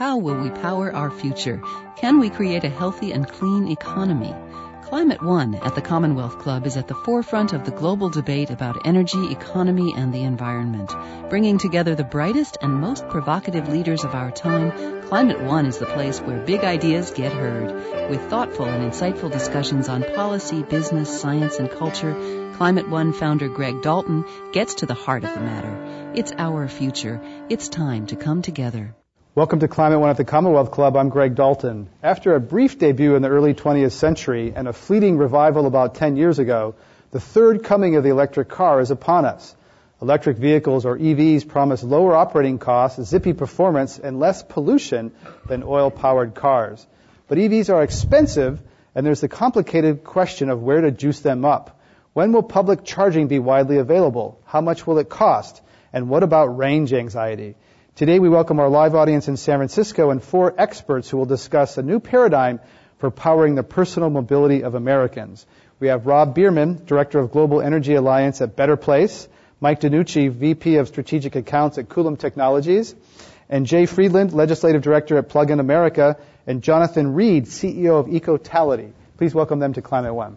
How will we power our future? Can we create a healthy and clean economy? Climate One at the Commonwealth Club is at the forefront of the global debate about energy, economy, and the environment. Bringing together the brightest and most provocative leaders of our time, Climate One is the place where big ideas get heard. With thoughtful and insightful discussions on policy, business, science, and culture, Climate One founder Greg Dalton gets to the heart of the matter. It's our future. It's time to come together. Welcome to Climate One at the Commonwealth Club. I'm Greg Dalton. After a brief debut in the early 20th century and a fleeting revival about 10 years ago, the third coming of the electric car is upon us. Electric vehicles, or EVs, promise lower operating costs, zippy performance, and less pollution than oil-powered cars. But EVs are expensive, and there's the complicated question of where to juice them up. When will public charging be widely available? How much will it cost? And what about range anxiety? Today we welcome our live audience in San Francisco and 4 experts who will discuss a new paradigm for powering the personal mobility of Americans. We have Rob Bierman, Director of Global Energy Alliance at Better Place, Mike DiNucci, VP of Strategic Accounts at Coulomb Technologies, and Jay Friedland, Legislative Director at Plug-in America, and Jonathan Reed, CEO of Ecotality. Please welcome them to Climate One.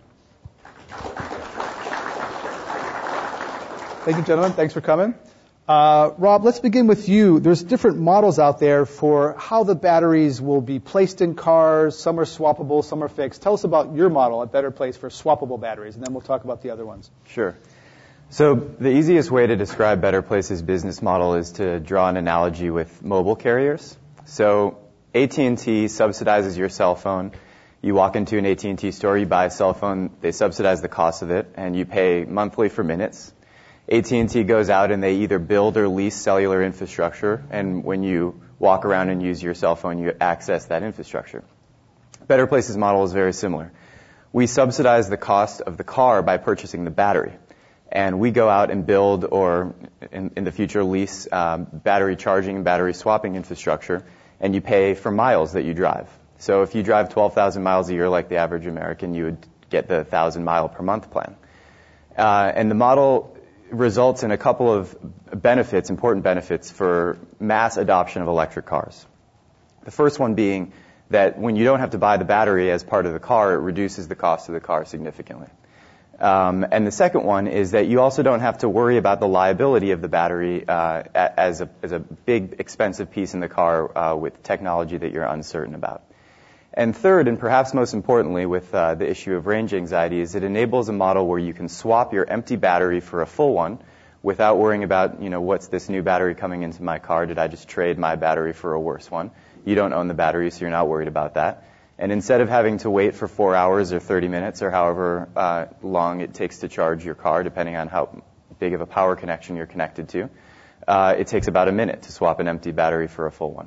Thank you, gentlemen. Thanks for coming. Rob, let's begin with you. There's different models out there for how the batteries will be placed in cars. Some are swappable, some are fixed. Tell us about your model at Better Place for swappable batteries, and then we'll talk about the other ones. Sure. So the easiest way to describe Better Place's business model is to draw an analogy with mobile carriers. So AT&T subsidizes your cell phone. You walk into an AT&T store, you buy a cell phone, they subsidize the cost of it, and you pay monthly for minutes. AT&T goes out and they either build or lease cellular infrastructure, and when you walk around and use your cell phone, you access that infrastructure. Better Place's model is very similar. We subsidize the cost of the car by purchasing the battery, and we go out and build or, in the future, lease battery charging and battery swapping infrastructure, and you pay for miles that you drive. So if you drive 12,000 miles a year like the average American, you would get the 1,000-mile per month plan. And the model results in a couple of benefits, important benefits for mass adoption of electric cars. The first one being that when you don't have to buy the battery as part of the car, it reduces the cost of the car significantly. And the second one is that you also don't have to worry about the liability of the battery as a big, expensive piece in the car with technology that you're uncertain about. And third, and perhaps most importantly, with the issue of range anxiety, is it enables a model where you can swap your empty battery for a full one without worrying about, what's this new battery coming into my car? Did I just trade my battery for a worse one? You don't own the battery, so you're not worried about that. And instead of having to wait for 4 hours or 30 minutes or however long it takes to charge your car, depending on how big of a power connection you're connected to, it takes about a minute to swap an empty battery for a full one.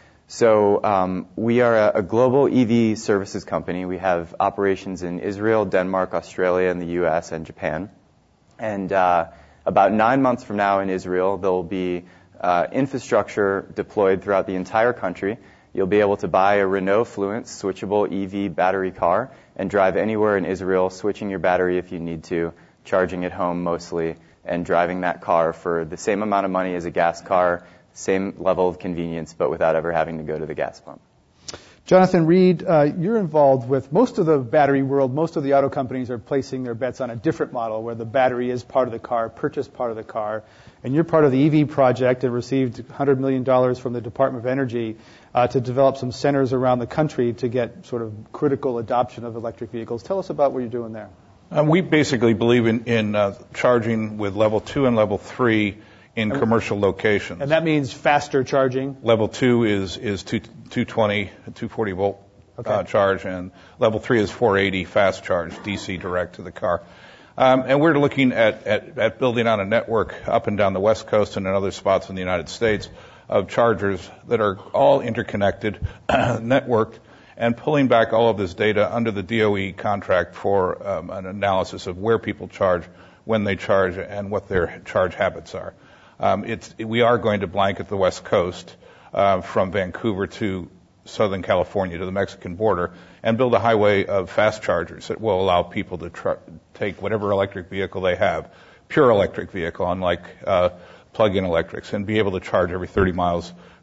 So we are a global EV services company. We have operations in Israel, Denmark, Australia, and the U.S. and Japan. And about 9 months from now in Israel, there will be infrastructure deployed throughout the entire country. You'll be able to buy a Renault Fluence switchable EV battery car and drive anywhere in Israel, switching your battery if you need to, charging at home mostly, and driving that car for the same amount of money as a gas car, same level of convenience, but without ever having to go to the gas pump. Jonathan Reed, you're involved with most of the battery world. Most of the auto companies are placing their bets on a different model where the battery is part of the car, purchased part of the car. And you're part of the EV project and received $100 million from the Department of Energy to develop some centers around the country to get sort of critical adoption of electric vehicles. Tell us about what you're doing there. We basically believe in charging with level 2 and level 3 in commercial locations. And that means faster charging? Level 2 is 220, 240 volt charge, and level 3 is 480 fast charge, DC direct to the car. And we're looking at building out a network up and down the West Coast and in other spots in the United States of chargers that are all interconnected, networked, and pulling back all of this data under the DOE contract for an analysis of where people charge, when they charge, and what their charge habits are. We are going to blanket the West Coast from Vancouver to Southern California to the Mexican border and build a highway of fast chargers that will allow people to take whatever electric vehicle they have, pure electric vehicle, unlike plug-in electrics, and be able to charge every 30 miles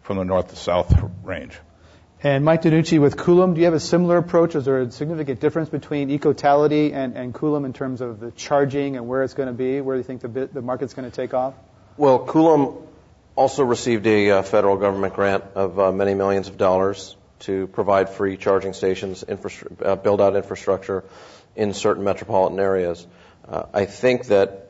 from the north to south range. And Mike Danucci with Coulomb, do you have a similar approach? Is there a significant difference between Ecotality and Coulomb in terms of the charging and where it's going to be? Where do you think the market's going to take off? Well, Coulomb also received a federal government grant of many millions of dollars to provide free charging stations, build out infrastructure in certain metropolitan areas. I think that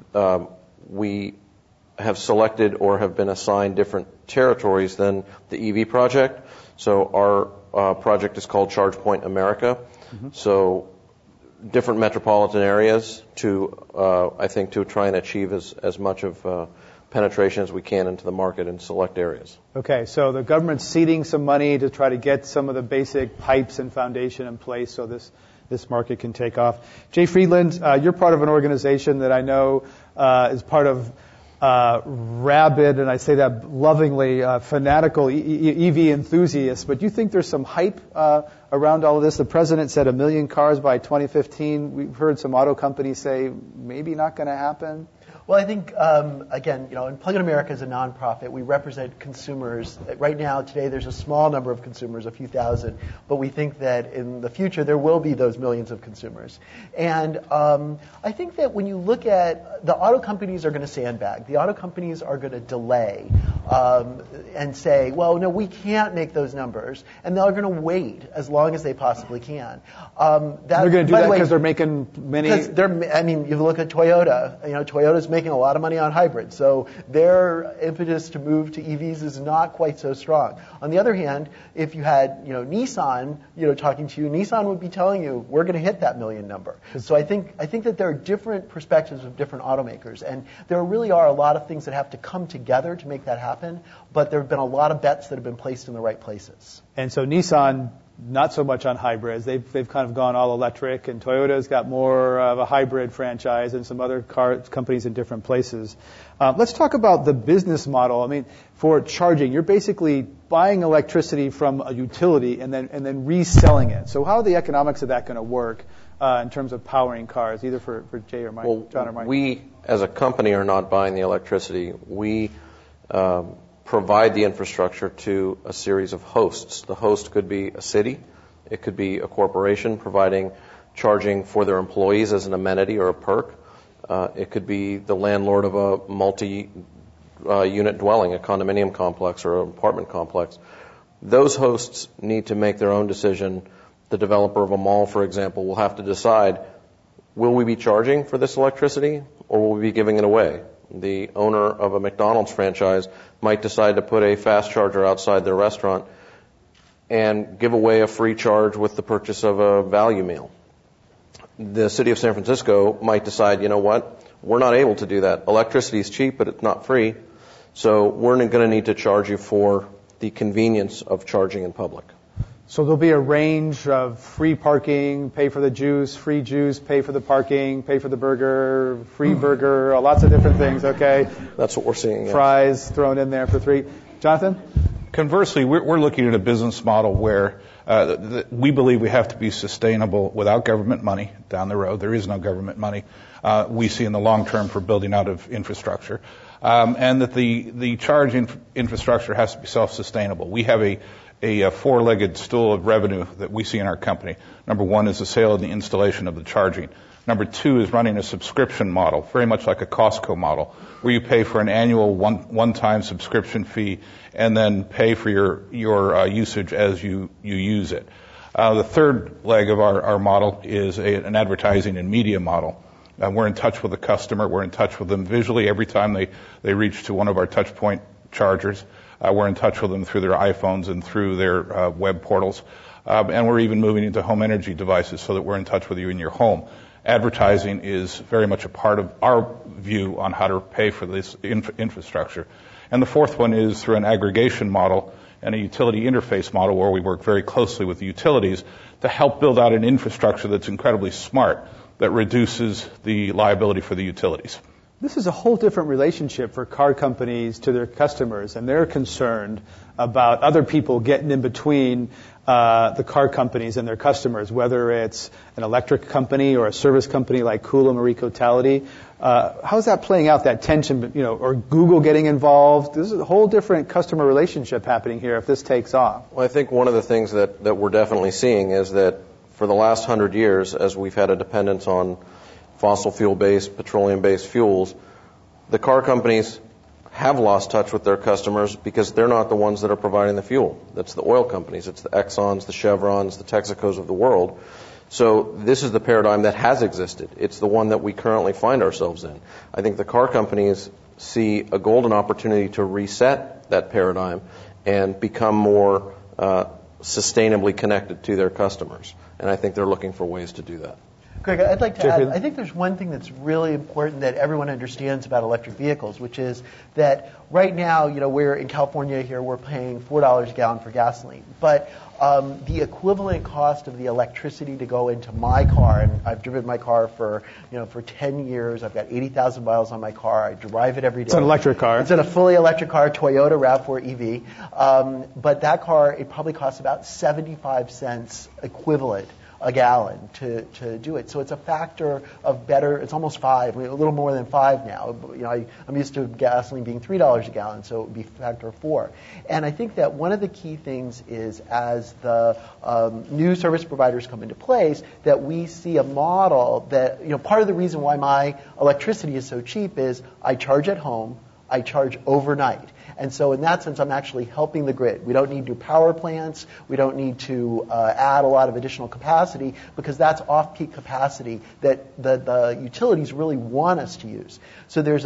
we have selected or have been assigned different territories than the EV project. So our project is called ChargePoint America. Mm-hmm. So different metropolitan areas to, I think, to try and achieve as much of penetration as we can into the market in select areas. Okay, so the government's seeding some money to try to get some of the basic pipes and foundation in place so this market can take off. Jay Friedland, you're part of an organization that I know is part of rabid, and I say that lovingly, fanatical EV enthusiasts, but do you think there's some hype around all of this? The president said 1 million cars by 2015. We've heard some auto companies say maybe not going to happen. Well, I think, again, and Plug-in America is a nonprofit. We represent consumers. Right now, today, there's a small number of consumers, a few thousand, but we think that in the future, there will be those millions of consumers. And I think that when you look at the auto companies are going to sandbag. The auto companies are going to delay and say, well, no, we can't make those numbers. And they're going to wait as long as they possibly can. They're going to do that because they're making many... you look at Toyota. Toyota's making a lot of money on hybrids. So their impetus to move to EVs is not quite so strong. On the other hand, if you had, Nissan, talking to you, Nissan would be telling you, we're going to hit that million number. So I think that there are different perspectives of different automakers. And there really are a lot of things that have to come together to make that happen. But there have been a lot of bets that have been placed in the right places. And so Nissan, not so much on hybrids. They've kind of gone all electric, and Toyota's got more of a hybrid franchise and some other car companies in different places. Let's talk about the business model. I mean, for charging, you're basically buying electricity from a utility and then reselling it. So how are the economics of that going to work in terms of powering cars, either for Jay or Mike, John or Mike? We, as a company, are not buying the electricity. We provide the infrastructure to a series of hosts. The host could be a city. It could be a corporation providing charging for their employees as an amenity or a perk. It could be the landlord of a multi-unit dwelling, a condominium complex or an apartment complex. Those hosts need to make their own decision. The developer of a mall, for example, will have to decide, will we be charging for this electricity or will we be giving it away? The owner of a McDonald's franchise might decide to put a fast charger outside their restaurant and give away a free charge with the purchase of a value meal. The city of San Francisco might decide, you know what, we're not able to do that. Electricity is cheap, but it's not free, so we're going to need to charge you for the convenience of charging in public. So there'll be a range of free parking, pay for the juice, free juice, pay for the parking, pay for the burger, free burger, lots of different things, okay? That's what we're seeing. Yeah. Fries thrown in there for free. Jonathan? Conversely, we're looking at a business model where we believe we have to be sustainable without government money down the road. There is no government money we see in the long term for building out of infrastructure. And that the charge infrastructure has to be self-sustainable. We have a four-legged stool of revenue that we see in our company. Number one is the sale and the installation of the charging. Number two is running a subscription model, very much like a Costco model, where you pay for an annual one-time subscription fee and then pay for your usage as you use it. The third leg of our model is an advertising and media model. We're in touch with the customer. We're in touch with them visually every time they reach to one of our touch point chargers. We're in touch with them through their iPhones and through their web portals. And we're even moving into home energy devices so that we're in touch with you in your home. Advertising is very much a part of our view on how to pay for this infrastructure. And the fourth one is through an aggregation model and a utility interface model where we work very closely with the utilities to help build out an infrastructure that's incredibly smart, that reduces the liability for the utilities. This is a whole different relationship for car companies to their customers, and they're concerned about other people getting in between the car companies and their customers, whether it's an electric company or a service company like Coulomb or Ecotality. How's that playing out, that tension, or Google getting involved? This is a whole different customer relationship happening here if this takes off. Well, I think one of the things that we're definitely seeing is that for the last 100 years, as we've had a dependence on fossil fuel-based, petroleum-based fuels, the car companies have lost touch with their customers because they're not the ones that are providing the fuel. That's the oil companies. It's the Exxons, the Chevrons, the Texacos of the world. So this is the paradigm that has existed. It's the one that we currently find ourselves in. I think the car companies see a golden opportunity to reset that paradigm and become more sustainably connected to their customers. And I think they're looking for ways to do that. Greg, I'd like to add, I think there's one thing that's really important that everyone understands about electric vehicles, which is that right now, we're in California here, we're paying $4 a gallon for gasoline. But the equivalent cost of the electricity to go into my car, and I've driven my car for 10 years, I've got 80,000 miles on my car, I drive it every day. It's an electric car. It's a fully electric car, Toyota RAV4 EV. But that car, it probably costs about 75 cents equivalent a gallon to do it. So it's a factor of better, it's almost 5, a little more than 5 now. I'm used to gasoline being $3 a gallon, so it would be a factor of 4. And I think that one of the key things is as the new service providers come into place, that we see a model that, part of the reason why my electricity is so cheap is I charge at home, I charge overnight. And so in that sense, I'm actually helping the grid. We don't need new power plants. We don't need to add a lot of additional capacity because that's off-peak capacity that the utilities really want us to use. So there's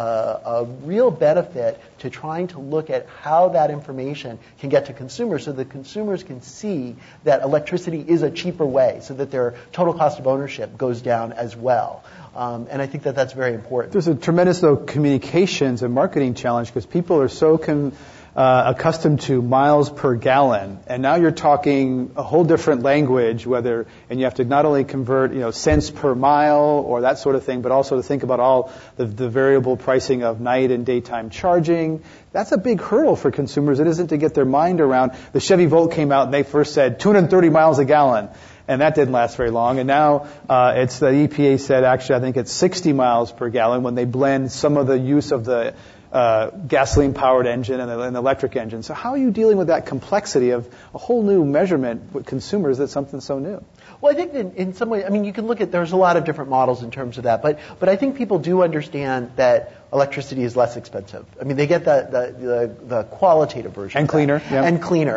a real benefit to trying to look at how that information can get to consumers so that consumers can see that electricity is a cheaper way so that their total cost of ownership goes down as well. And I think that that's very important. There's a tremendous, communications and marketing challenge because people are so accustomed to miles per gallon, and now you're talking a whole different language. And you have to not only convert, cents per mile or that sort of thing, but also to think about all the variable pricing of night and daytime charging. That's a big hurdle for consumers. It isn't to get their mind around. The Chevy Volt came out and they first said 230 miles a gallon. And that didn't last very long. And now it's the EPA said, actually, I think it's 60 miles per gallon when they blend some of the use of the gasoline-powered engine and the electric engine. So how are you dealing with that complexity of a whole new measurement with consumers that's something so new? Well, I think in some way, you can look at, there's a lot of different models in terms of that. But I think people do understand that electricity is less expensive. They get the qualitative version. And cleaner. Yeah. And cleaner.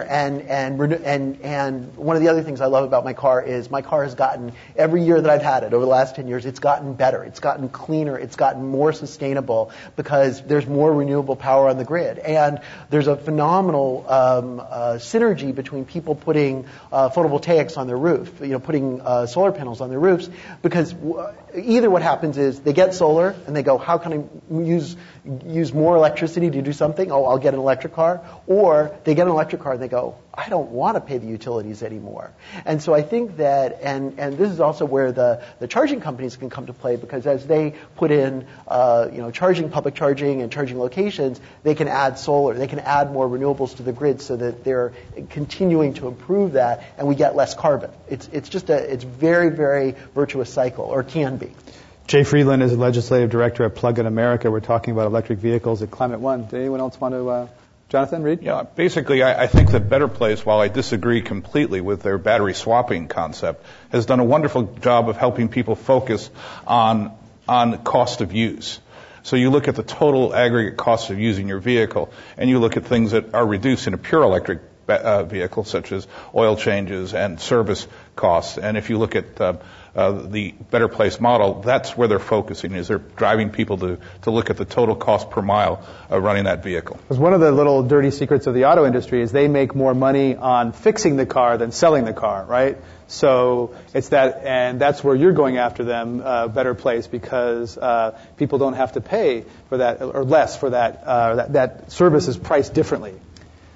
And one of the other things I love about my car is my car has gotten, every year that I've had it, over the last 10 years, it's gotten better. It's gotten cleaner. It's gotten more sustainable because there's more renewable power on the grid. And there's a phenomenal synergy between people putting photovoltaics on their roof, putting solar panels on their roofs, because either what happens is they get solar and they go, how can I use more electricity to do something? Oh, I'll get an electric car. Or they get an electric car and they go, I don't want to pay the utilities anymore. And so I think that, and this is also where the charging companies can come to play, because as they put in, public charging and charging locations, they can add solar, they can add more renewables to the grid so that they're continuing to improve that, and we get less carbon. It's very, very virtuous cycle, or can be. Jay Friedland is a legislative director at Plug-in America. We're talking about electric vehicles at Climate One. Did anyone else want to, Jonathan, read? Yeah, basically, I think that Better Place, while I disagree completely with their battery swapping concept, has done a wonderful job of helping people focus on cost of use. So you look at the total aggregate cost of using your vehicle, and you look at things that are reduced in a pure electric vehicle, such as oil changes and service costs. And if you look at the Better Place model, that's where they're focusing, is they're driving people to look at the total cost per mile of running that vehicle. Because one of the little dirty secrets of the auto industry is they make more money on fixing the car than selling the car, right? So it's that, and that's where you're going after them, Better Place, because people don't have to pay for that, or less for that. That service is priced differently.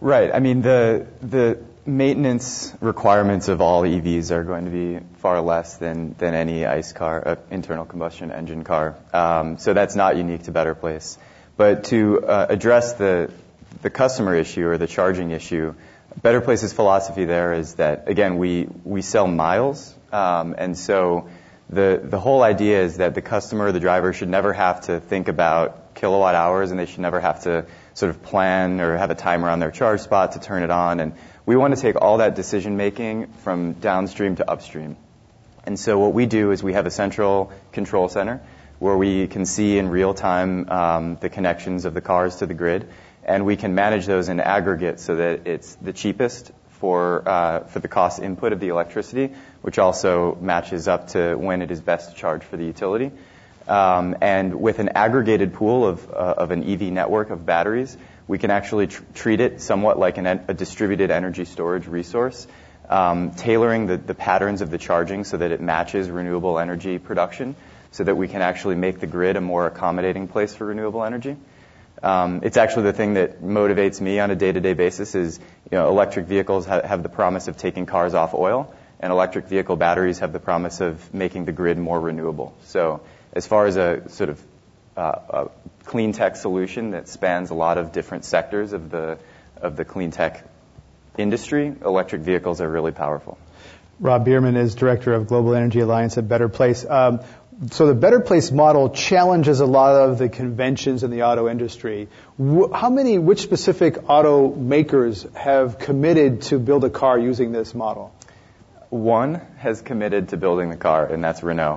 Right. I mean, the maintenance requirements of all EVs are going to be far less than any ICE car, internal combustion engine car. So that's not unique to Better Place. But to address the customer issue or the charging issue, Better Place's philosophy there is that, again, we sell miles, and so the whole idea is that the customer, the driver, should never have to think about kilowatt hours, and they should never have to sort of plan or have a timer on their charge spot to turn it on. And we want to take all that decision making from downstream to upstream. And so what we do is we have a central control center where we can see in real time the connections of the cars to the grid, and we can manage those in aggregate so that it's the cheapest for the cost input of the electricity, which also matches up to when it is best to charge for the utility. And with an aggregated pool of an EV network of batteries, we can actually treat it somewhat like a distributed energy storage resource, tailoring the patterns of the charging so that it matches renewable energy production, so that we can actually make the grid a more accommodating place for renewable energy. It's actually the thing that motivates me on a day-to-day basis is, electric vehicles have the promise of taking cars off oil, and electric vehicle batteries have the promise of making the grid more renewable. So as far as a sort of a clean tech solution that spans a lot of different sectors of the clean tech industry, electric vehicles are really powerful. Rob Bierman is Director of Global Energy Alliance at Better Place. So the Better Place model challenges a lot of the conventions in the auto industry. Which specific automakers have committed to build a car using this model? One has committed to building the car, and that's Renault.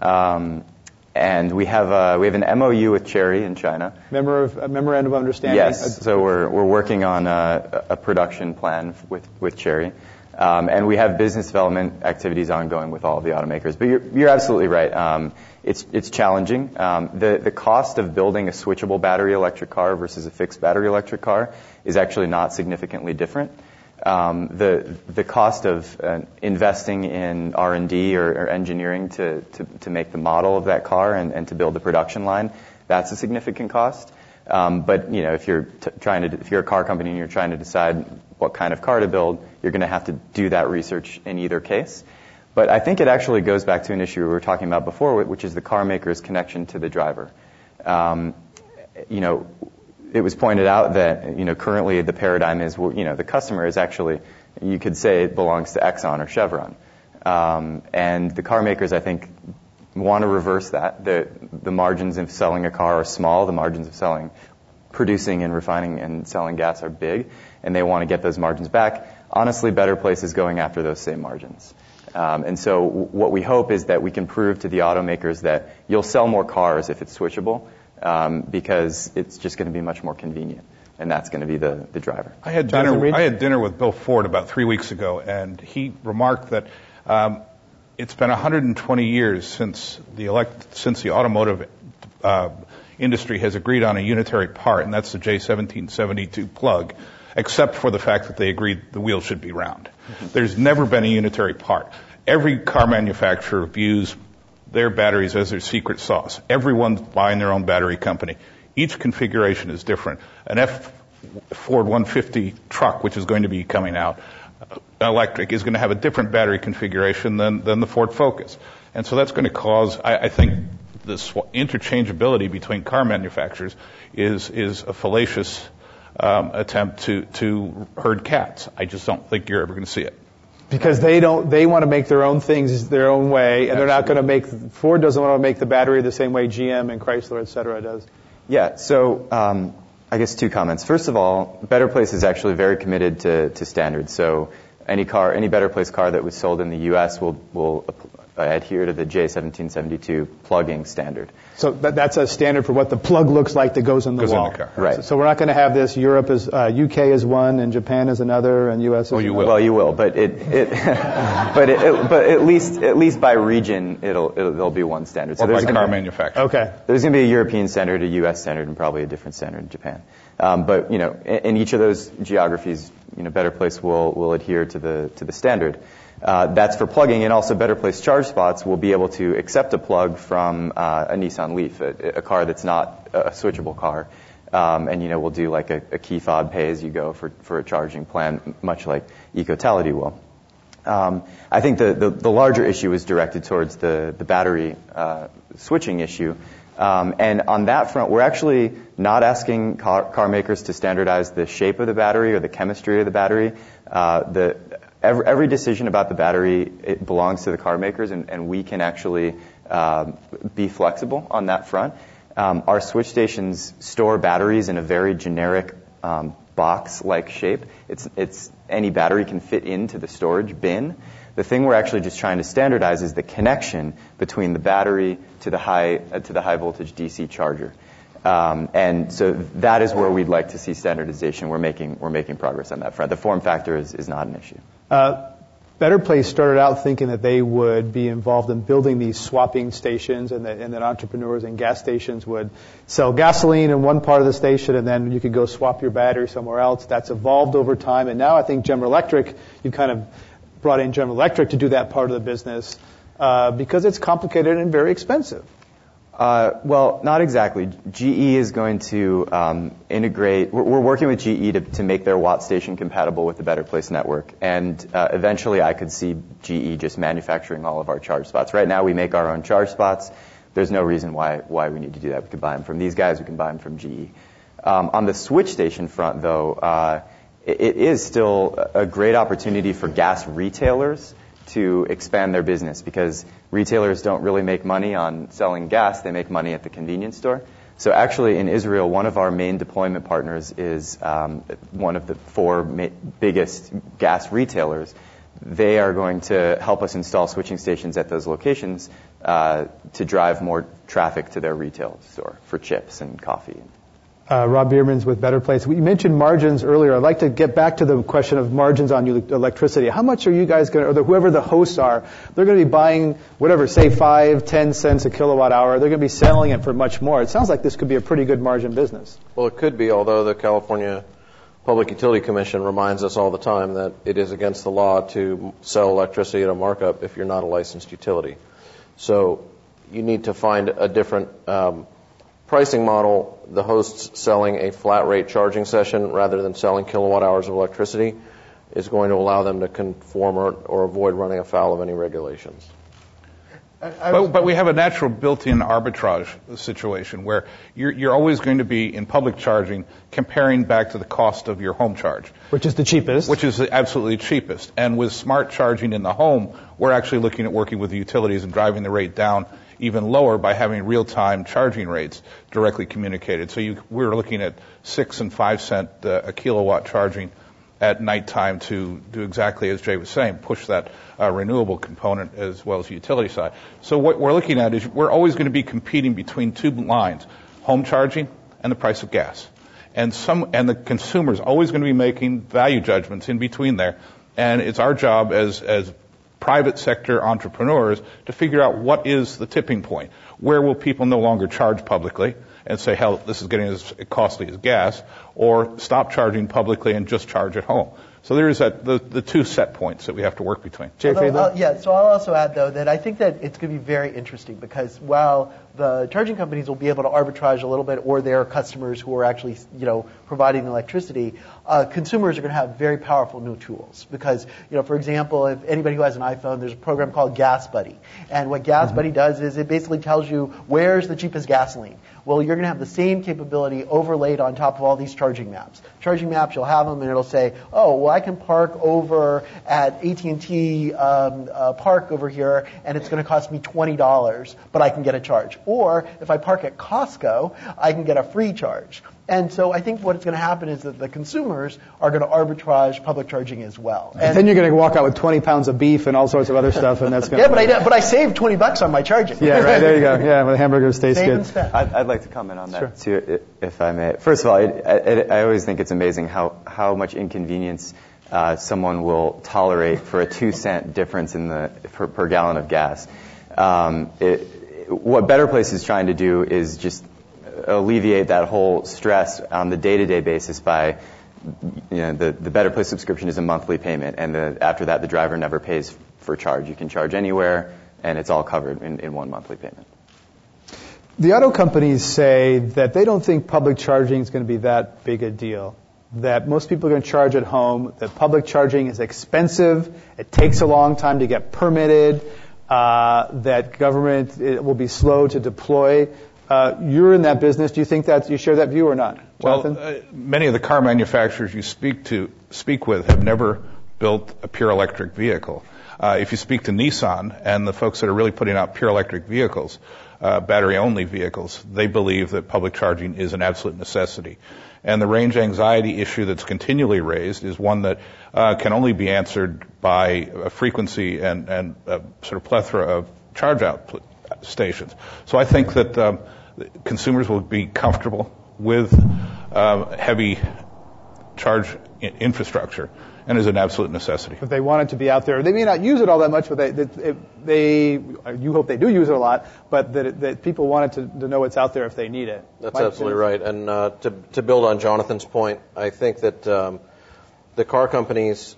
And we have an MOU with Chery in China. Memorandum of Understanding? Yes. So we're working on a production plan with Chery. And we have business development activities ongoing with all of the automakers. But you're absolutely right. It's challenging. The cost of building a switchable battery electric car versus a fixed battery electric car is actually not significantly different. The cost of investing in R&D or engineering to make the model of that car and to build the production line, that's a significant cost. But if you're if you're a car company and you're trying to decide what kind of car to build, you're going to have to do that research in either case. But I think it actually goes back to an issue we were talking about before, which is the car maker's connection to the driver. It was pointed out that currently the paradigm is the customer is actually, you could say, it belongs to Exxon or Chevron, and the car makers, I think, want to reverse that. The margins of selling a car are small. The margins of producing and refining and selling gas are big, and they want to get those margins back. Honestly, Better Place is going after those same margins. And so what we hope is that we can prove to the automakers that you'll sell more cars if it's switchable, because it's just going to be much more convenient, and that's going to be the driver. I had dinner with Bill Ford about 3 weeks ago, and he remarked that it's been 120 years since the automotive industry has agreed on a unitary part, and that's the J1772 plug, except for the fact that they agreed the wheel should be round. There's never been a unitary part. Every car manufacturer views their batteries as their secret sauce. Everyone's buying their own battery company. Each configuration is different. An Ford 150 truck, which is going to be coming out, electric, is going to have a different battery configuration than the Ford Focus. And so that's going to cause, I think, this interchangeability between car manufacturers is a fallacious attempt to herd cats. I just don't think you're ever going to see it. Because they want to make their own things their own way, and they're not going to make, Ford doesn't want to make the battery the same way GM and Chrysler, et cetera, does. Yeah, so I guess two comments. First of all, Better Place is actually very committed to standards. So any Better Place car that was sold in the U.S. will adhere to the J1772 plugging standard. So that's a standard for what the plug looks like that goes in the wall. In the car. Right. So we're not going to have this. Europe is, UK is one, and Japan is another, and US is another. You will. Well, you will, but but at least by region there'll be one standard. So by car manufacturer. Okay. There's going to be a European standard, a US standard, and probably a different standard in Japan. But in each of those geographies, Better Place will adhere to the standard. That's for plugging, and also Better Place charge spots will be able to accept a plug from a Nissan Leaf, a car that's not a switchable car. And, we'll do like a key fob pay as you go for a charging plan, much like Ecotality will. I think the larger issue is directed towards the battery switching issue. And on that front, we're actually not asking car makers to standardize the shape of the battery or the chemistry of the battery. Every decision about the battery, it belongs to the car makers, and we can actually be flexible on that front. Our switch stations store batteries in a very generic box-like shape. It's any battery can fit into the storage bin. The thing we're actually just trying to standardize is the connection between the battery to the high voltage DC charger. And so that is where we'd like to see standardization. We're making progress on that front. The form factor is not an issue. Better Place started out thinking that they would be involved in building these swapping stations, and that entrepreneurs and gas stations would sell gasoline in one part of the station, and then you could go swap your battery somewhere else. That's evolved over time, and now I think General Electric, you kind of brought in General Electric to do that part of the business because it's complicated and very expensive. Well, not exactly. GE is going to integrate. We're working with GE to make their Watt station compatible with the Better Place network, and eventually I could see GE just manufacturing all of our charge spots. Right now we make our own charge spots. There's no reason why we need to do that. We could buy them from these guys. We can buy them from GE. On the switch station front, though, it is still a great opportunity for gas retailers to expand their business, because retailers don't really make money on selling gas. They make money at the convenience store. So actually in Israel, one of our main deployment partners is one of the four biggest gas retailers. They are going to help us install switching stations at those locations to drive more traffic to their retail store for chips and coffee. Rob Biermans with Better Place. You mentioned margins earlier. I'd like to get back to the question of margins on electricity. How much are you guys going to, or whoever the hosts are, they're going to be buying whatever, say 5-10 cents a kilowatt hour. They're going to be selling it for much more. It sounds like this could be a pretty good margin business. Well, it could be, although the California Public Utility Commission reminds us all the time that it is against the law to sell electricity at a markup if you're not a licensed utility. So you need to find a different pricing model. The hosts selling a flat rate charging session rather than selling kilowatt hours of electricity is going to allow them to conform or avoid running afoul of any regulations. But we have a natural built-in arbitrage situation where you're always going to be in public charging comparing back to the cost of your home charge. Which is the cheapest. Which is the absolutely cheapest. And with smart charging in the home, we're actually looking at working with the utilities and driving the rate down even lower by having real-time charging rates directly communicated. So we're looking at 6 and 5 cent a kilowatt charging at nighttime to do exactly as Jay was saying, push that renewable component as well as the utility side. So what we're looking at is we're always going to be competing between two lines, home charging and the price of gas. And the consumer's always going to be making value judgments in between there. And it's our job as private sector entrepreneurs to figure out what is the tipping point. Where will people no longer charge publicly and say, hell, this is getting as costly as gas, or stop charging publicly and just charge at home? So there is the two set points that we have to work between. So I'll also add, though, that I think that it's going to be very interesting, because while the charging companies will be able to arbitrage a little bit, or their customers who are actually, providing the electricity, consumers are going to have very powerful new tools. Because, for example, if anybody who has an iPhone, there's a program called Gas Buddy. And what Gas Buddy does is it basically tells you where's the cheapest gasoline. Well, you're going to have the same capability overlaid on top of all these charging maps. Charging maps, you'll have them, and it'll say, oh, well, I can park over at AT&T Park over here, and it's going to cost me $20, but I can get a charge. Or if I park at Costco, I can get a free charge. And so I think what's going to happen is that the consumers are going to arbitrage public charging as well. And then you're going to walk out with 20 pounds of beef and all sorts of other stuff, and that's going to... Yeah, but I saved $20 on my charging. Yeah, right, there you go. Yeah, well, the hamburgers taste good. I'd like to comment on that, too, if I may. First of all, I always think it's amazing how much inconvenience someone will tolerate for a 2-cent difference in per gallon of gas. What Better Place is trying to do is just alleviate that whole stress on the day-to-day basis by, the Better Place subscription is a monthly payment, and after that the driver never pays for charge. You can charge anywhere, and it's all covered in one monthly payment. The auto companies say that they don't think public charging is going to be that big a deal, that most people are going to charge at home, that public charging is expensive, it takes a long time to get permitted, that government will be slow to deploy. You're in that business. Do you think that you share that view or not, Jonathan? Well, many of the car manufacturers you speak with have never built a pure electric vehicle. If you speak to Nissan and the folks that are really putting out pure electric vehicles, battery-only vehicles, they believe that public charging is an absolute necessity. And the range anxiety issue that's continually raised is one that can only be answered by a frequency and a sort of plethora of charge-out stations. So I think that consumers will be comfortable with heavy charge infrastructure and is an absolute necessity. If they want it to be out there, they may not use it all that much, but you hope they do use it a lot, but that people want it to know it's out there if they need it. That's absolutely right. And to build on Jonathan's point, I think that the car companies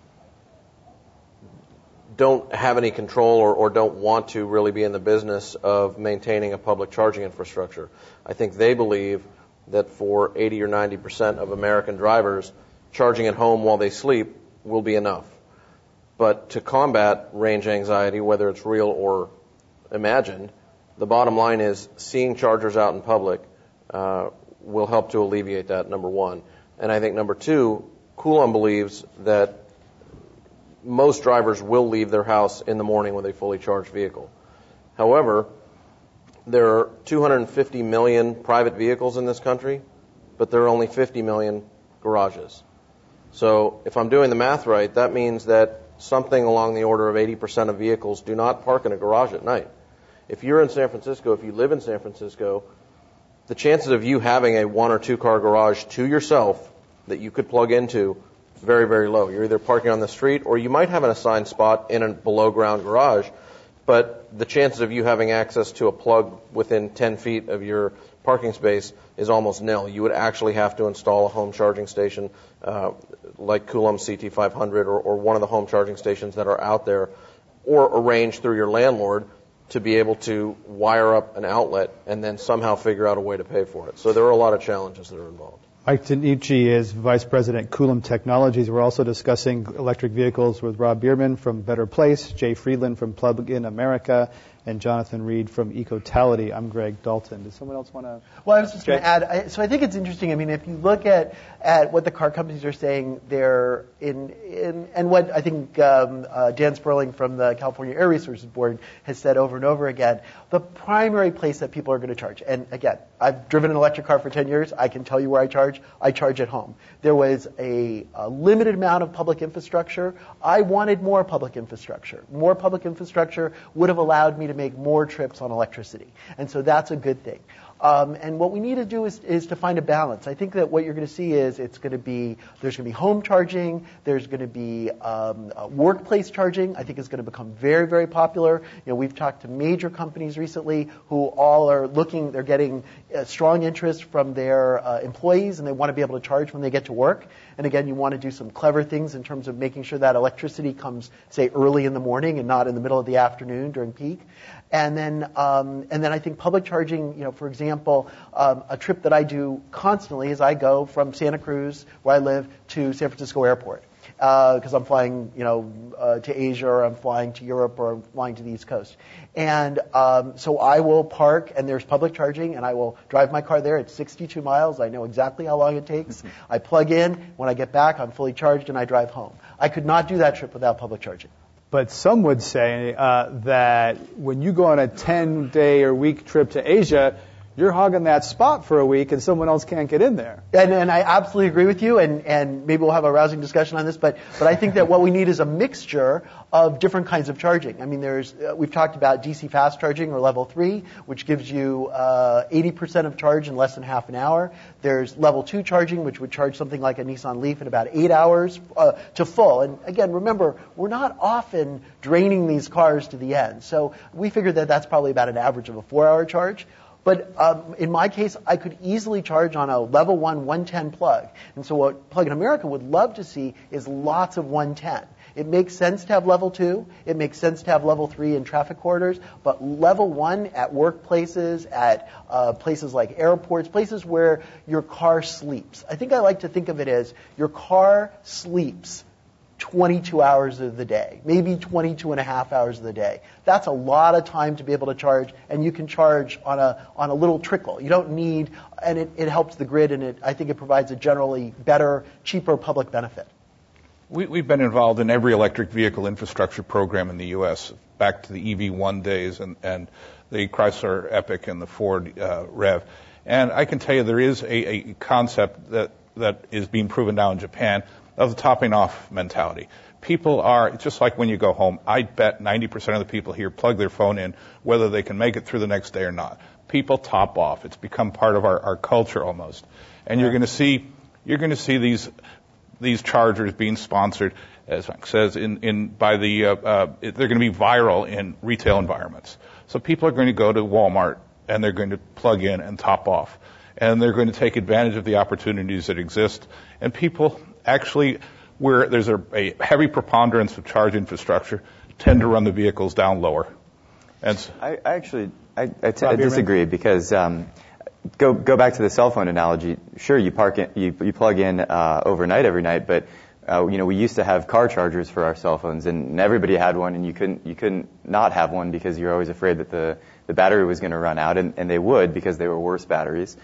don't have any control or don't want to really be in the business of maintaining a public charging infrastructure. I think they believe that for 80 or 90% of American drivers, charging at home while they sleep will be enough. But to combat range anxiety, whether it's real or imagined, the bottom line is seeing chargers out in public will help to alleviate that, number one. And I think number two, Coulomb believes that most drivers will leave their house in the morning with a fully charged vehicle. However, there are 250 million private vehicles in this country, but there are only 50 million garages. So if I'm doing the math right, that means that something along the order of 80% of vehicles do not park in a garage at night. If you're in San Francisco, if you live in San Francisco, the chances of you having a 1 or 2 car garage to yourself that you could plug into is very, very low. You're either parking on the street or you might have an assigned spot in a below ground garage, but the chances of you having access to a plug within 10 feet of your parking space is almost nil. You would actually have to install a home charging station like Coulomb CT500 or one of the home charging stations that are out there, or arrange through your landlord to be able to wire up an outlet and then somehow figure out a way to pay for it. So there are a lot of challenges that are involved. Mike Tanichi is Vice President, Coulomb Technologies. We're also discussing electric vehicles with Rob Bierman from Better Place, Jay Friedland from Plug-in America, and Jonathan Reed from Ecotality. I'm Greg Dalton. Does someone else want to? Well, I was just going to add, so I think it's interesting. I mean, if you look at what the car companies are saying, they're and what I think Dan Sperling from the California Air Resources Board has said over and over again, the primary place that people are going to charge, and again, I've driven an electric car for 10 years. I can tell you where I charge. I charge at home. There was a limited amount of public infrastructure. I wanted more public infrastructure. More public infrastructure would have allowed me to make more trips on electricity. And so that's a good thing. And what we need to do is to find a balance. I think that what you're going to see is there's going to be home charging, there's going to be workplace charging. I think is going to become very, very popular. You know, we've talked to major companies recently who all are they're getting strong interest from their employees, and they want to be able to charge when they get to work. And again, you want to do some clever things in terms of making sure that electricity comes, say, early in the morning and not in the middle of the afternoon during peak. And then I think public charging, you know, for example, a trip that I do constantly is I go from Santa Cruz, where I live, to San Francisco Airport. Because I'm flying, you know, to Asia, or I'm flying to Europe, or I'm flying to the East Coast. And so I will park, and there's public charging, and I will drive my car there. It's 62 miles. I know exactly how long it takes. I plug in. When I get back, I'm fully charged, and I drive home. I could not do that trip without public charging. But some would say that when you go on a 10-day or week trip to Asia, you're hogging that spot for a week and someone else can't get in there. And I absolutely agree with you, and maybe we'll have a rousing discussion on this, but I think that what we need is a mixture of different kinds of charging. I mean, we've talked about DC fast charging, or level 3, which gives you 80% of charge in less than half an hour. There's level 2 charging, which would charge something like a Nissan Leaf in about 8 hours to full. And again, remember, we're not often draining these cars to the end. So we figured that that's probably about an average of a 4-hour charge. But in my case, I could easily charge on a level 1 110 plug. And so what Plug-in America would love to see is lots of 110. It makes sense to have level 2. It makes sense to have level 3 in traffic corridors. But level 1 at workplaces, at places like airports, places where your car sleeps. I think I like to think of it as your car sleeps 22 hours of the day, maybe 22 and a half hours of the day. That's a lot of time to be able to charge, and you can charge on a little trickle. You don't need, and it helps the grid, and I think it provides a generally better, cheaper public benefit. We've been involved in every electric vehicle infrastructure program in the U.S., back to the EV1 days and the Chrysler Epic and the Ford Rev. And I can tell you there is a concept that is being proven now in Japan of the topping off mentality. People are, just like when you go home, I bet 90% of the people here plug their phone in whether they can make it through the next day or not. People top off. It's become part of our culture almost. And you're going to see these chargers being sponsored, as Frank says, they're going to be viral in retail environments. So people are going to go to Walmart and they're going to plug in and top off. And they're going to take advantage of the opportunities that exist. And people actually, where there's a heavy preponderance of charge infrastructure, tend to run the vehicles down lower. And I disagree because go back to the cell phone analogy. Sure, you plug in overnight every night, but we used to have car chargers for our cell phones, and everybody had one, and you couldn't not have one because you're always afraid that the battery was going to run out, and they would because they were worse batteries.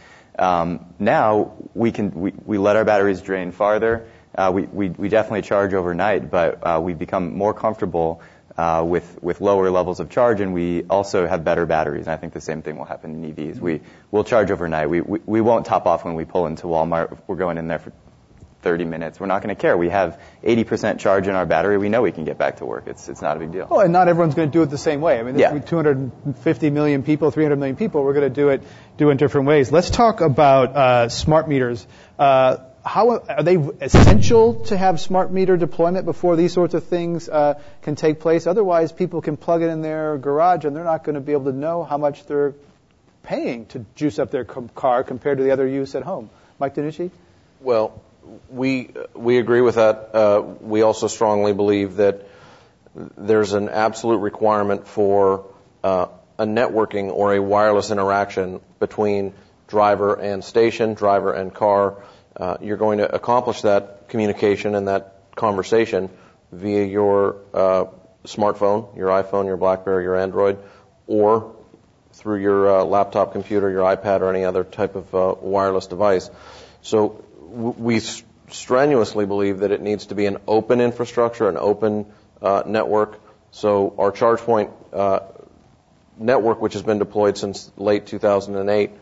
Now we let our batteries drain farther. We definitely charge overnight, but we've become more comfortable with lower levels of charge, and we also have better batteries. And I think the same thing will happen in EVs. We'll charge overnight. We won't top off when we pull into Walmart. We're going in there for 30 minutes. We're not going to care. We have 80% charge in our battery. We know we can get back to work. It's not a big deal. Oh, and not everyone's going to do it the same way. I mean, there's 250 million people, 300 million people. We're going to do it in different ways. Let's talk about smart meters. How are they essential to have smart meter deployment before these sorts of things can take place? Otherwise, people can plug it in their garage and they're not going to be able to know how much they're paying to juice up their car compared to the other use at home. Mike Danucci? Well, we agree with that. We also strongly believe that there's an absolute requirement for a networking or a wireless interaction between driver and station, driver and car. You're going to accomplish that communication and that conversation via your smartphone, your iPhone, your BlackBerry, your Android, or through your laptop computer, your iPad, or any other type of wireless device. So we strenuously believe that it needs to be an open infrastructure, an open network. So our ChargePoint network, which has been deployed since late 2008,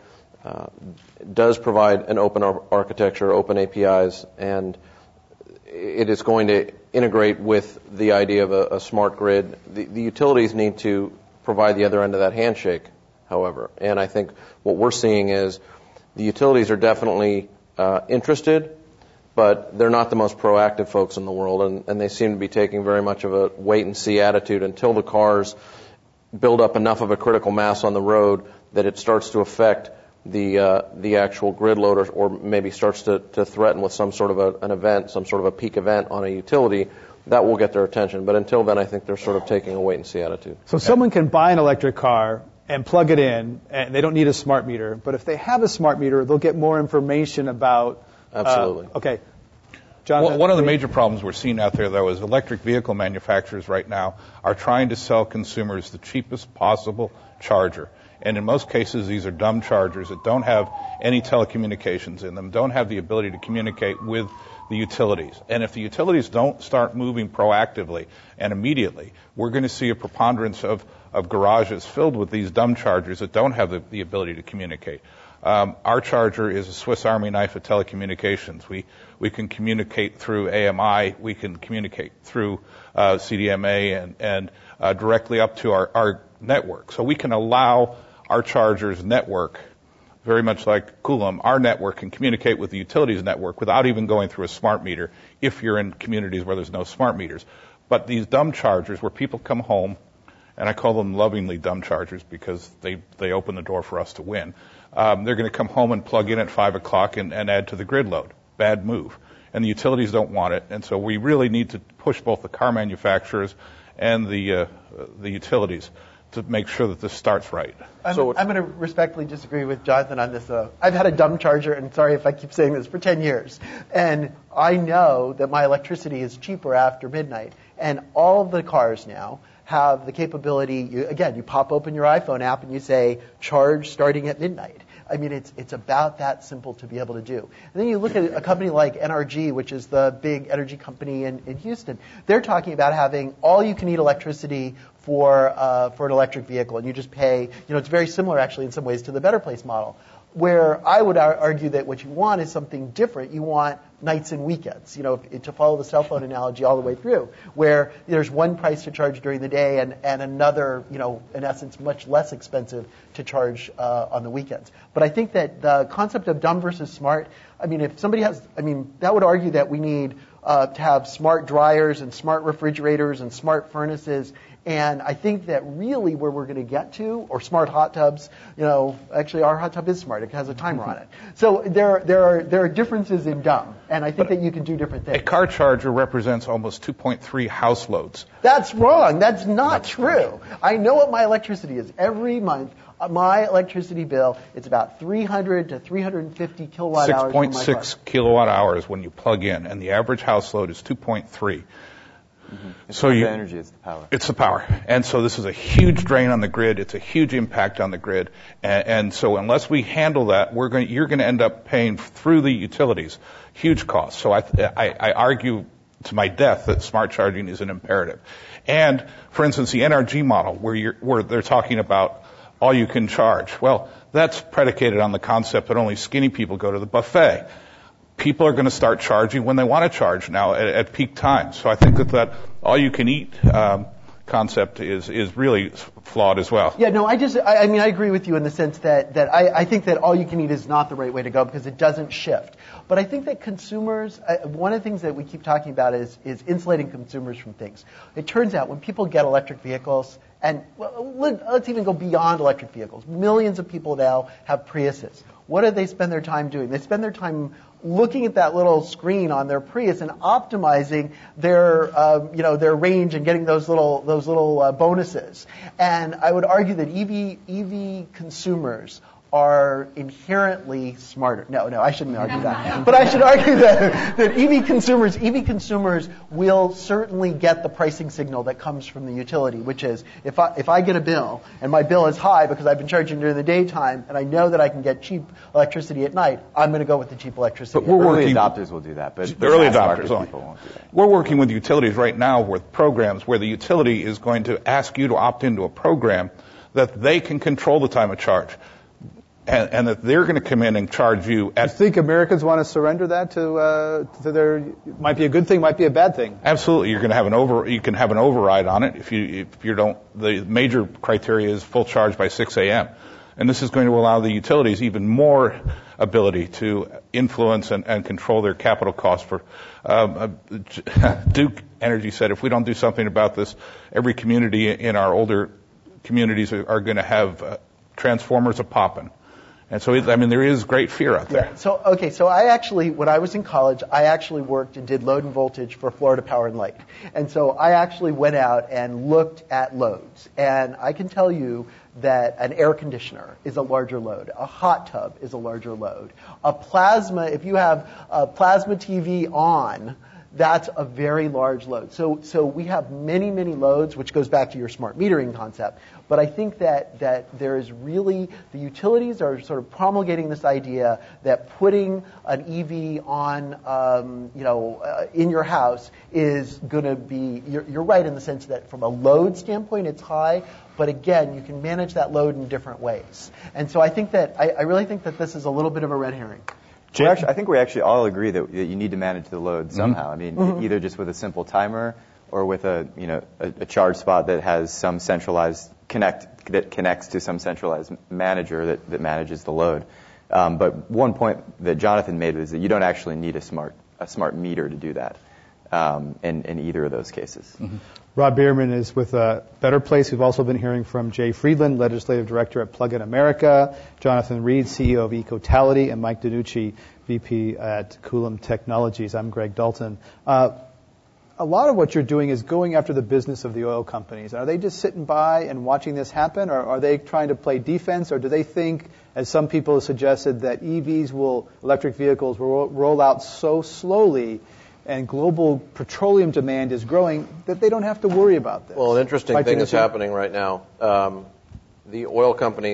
does provide an open architecture, open APIs, and it is going to integrate with the idea of a smart grid. The utilities need to provide the other end of that handshake, however. And I think what we're seeing is the utilities are definitely interested, but they're not the most proactive folks in the world, and they seem to be taking very much of a wait-and-see attitude until the cars build up enough of a critical mass on the road that it starts to affect the actual grid load, or maybe starts to threaten with some sort of an event, some sort of a peak event on a utility. That will get their attention. But until then, I think they're sort of taking a wait-and-see attitude. So someone can buy an electric car and plug it in, and they don't need a smart meter. But if they have a smart meter, they'll get more information about... Absolutely. Okay. Jonathan, one of the major problems we're seeing out there, though, is electric vehicle manufacturers right now are trying to sell consumers the cheapest possible charger. And in most cases, these are dumb chargers that don't have any telecommunications in them, don't have the ability to communicate with the utilities. And if the utilities don't start moving proactively and immediately, we're going to see a preponderance of garages filled with these dumb chargers that don't have the ability to communicate. Our charger is a Swiss Army knife of telecommunications. We can communicate through AMI, we can communicate through CDMA and directly up to our network. So we can allow our charger's network, very much like Coulomb, our network can communicate with the utilities network without even going through a smart meter if you're in communities where there's no smart meters. But these dumb chargers where people come home, and I call them lovingly dumb chargers because they open the door for us to win. They're going to come home and plug in at 5 o'clock and add to the grid load. Bad move. and the utilities don't want it. And so we really need to push both the car manufacturers and the utilities to make sure that this starts right. I'm going to respectfully disagree with Jonathan on this. I've had a dumb charger, and sorry if I keep saying this, for 10 years. And I know that my electricity is cheaper after midnight. And all of the cars now have the capability, you pop open your iPhone app and you say, charge starting at midnight. I mean, it's about that simple to be able to do. And then you look at a company like NRG, which is the big energy company in Houston. They're talking about having all-you-can-eat electricity for an electric vehicle, and you just pay. It's very similar, actually, in some ways, to the Better Place model, where I would argue that what you want is something different. You want nights and weekends, to follow the cell phone analogy all the way through, where there's one price to charge during the day and another, in essence, much less expensive to charge on the weekends. But I think that the concept of dumb versus smart, if somebody that would argue that we need to have smart dryers and smart refrigerators and smart furnaces. And I think that really where we're going to get to, or smart hot tubs, actually our hot tub is smart. It has a timer on it. So there are differences in dumb, and I think that you can do different things. A car charger represents almost 2.3 house loads. That's wrong. That's not true. I know what my electricity is. Every month, my electricity bill, it's about 300 to 350 kilowatt hours. 6.6 kilowatt hours when you plug in, and the average house load is 2.3. Mm-hmm. It's so not the energy, it's the power. It's the power. And so this is a huge drain on the grid. It's a huge impact on the grid. And so unless we handle that, you're going to end up paying through the utilities huge costs. So I argue to my death that smart charging is an imperative. And, for instance, the NRG model where they're talking about all you can charge. Well, that's predicated on the concept that only skinny people go to the buffet. People are going to start charging when they want to charge now at peak times. So I think that all-you-can-eat concept is really flawed as well. Yeah, no, I agree with you in the sense that I think that all-you-can-eat is not the right way to go because it doesn't shift. But I think that consumers, one of the things that we keep talking about is insulating consumers from things. It turns out when people get electric vehicles, and let's even go beyond electric vehicles, millions of people now have Priuses. What do they spend their time doing? They spend their time looking at that little screen on their Prius and optimizing their range and getting those little bonuses. And I would argue that EV consumers are inherently smarter. No, I shouldn't argue that. But I should argue that EV consumers will certainly get the pricing signal that comes from the utility, which is if I get a bill and my bill is high because I've been charging during the daytime and I know that I can get cheap electricity at night, I'm going to go with the cheap electricity. But early adopters will do that. But the early adopters won't do that. We're working with utilities right now with programs where the utility is going to ask you to opt into a program that they can control the time of charge. And that they're going to come in and charge you. Do you think Americans want to surrender that to their? Might be a good thing, might be a bad thing. Absolutely, you can have an override on it if you don't. The major criteria is full charge by 6 a.m. And this is going to allow the utilities even more ability to influence and control their capital costs. For Duke Energy said, if we don't do something about this, every community in our older communities are going to have transformers a-popping. And so, there is great fear out there. Yeah. So I actually, when I was in college, I actually worked and did load and voltage for Florida Power and Light. And so I actually went out and looked at loads. And I can tell you that an air conditioner is a larger load. A hot tub is a larger load. If you have a plasma TV on, that's a very large load. So we have many, many loads, which goes back to your smart metering concept. But I think that there is really, the utilities are sort of promulgating this idea that putting an EV on, in your house is going to be, you're right in the sense that from a load standpoint it's high, but again, you can manage that load in different ways. And so I think that, I really think that this is a little bit of a red herring. I think we actually all agree that you need to manage the load somehow. Either just with a simple timer or with a charge spot that has some centralized that connects to some centralized manager that manages the load. But one point that Jonathan made was that you don't actually need a smart meter to do that. in either of those cases. Mm-hmm. Rob Bierman is with Better Place. We've also been hearing from Jay Friedland, Legislative Director at Plug-in America, Jonathan Reed, CEO of Ecotality, and Mike DiNucci, VP at Coulomb Technologies. I'm Greg Dalton. A lot of what you're doing is going after the business of the oil companies. Are they just sitting by and watching this happen, or are they trying to play defense, or do they think, as some people have suggested, that electric vehicles will roll out so slowly and global petroleum demand is growing that they don't have to worry about this? Well, an interesting thing is happening right now. The oil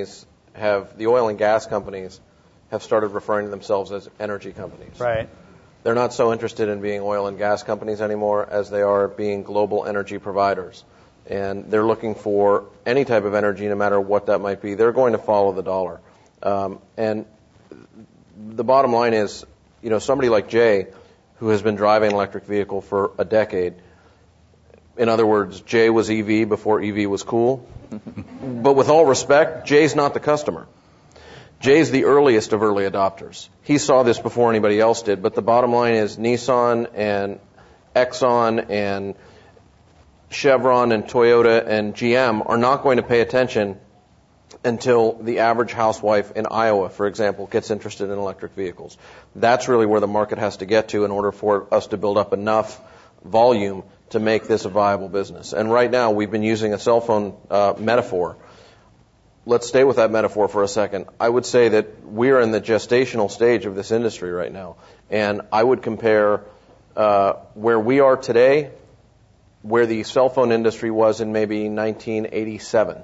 and gas companies have started referring to themselves as energy companies. Right. They're not so interested in being oil and gas companies anymore as they are being global energy providers. And they're looking for any type of energy, no matter what that might be. They're going to follow the dollar. And the bottom line is, somebody like Jay, who has been driving an electric vehicle for a decade, in other words, Jay was EV before EV was cool. But with all respect, Jay's not the customer. Jay's the earliest of early adopters. He saw this before anybody else did, but the bottom line is Nissan and Exxon and Chevron and Toyota and GM are not going to pay attention until the average housewife in Iowa, for example, gets interested in electric vehicles. That's really where the market has to get to in order for us to build up enough volume to make this a viable business. And right now, we've been using a cell phone metaphor. Let's stay with that metaphor for a second. I would say that we're in the gestational stage of this industry right now. And I would compare where we are today, where the cell phone industry was in maybe 1987.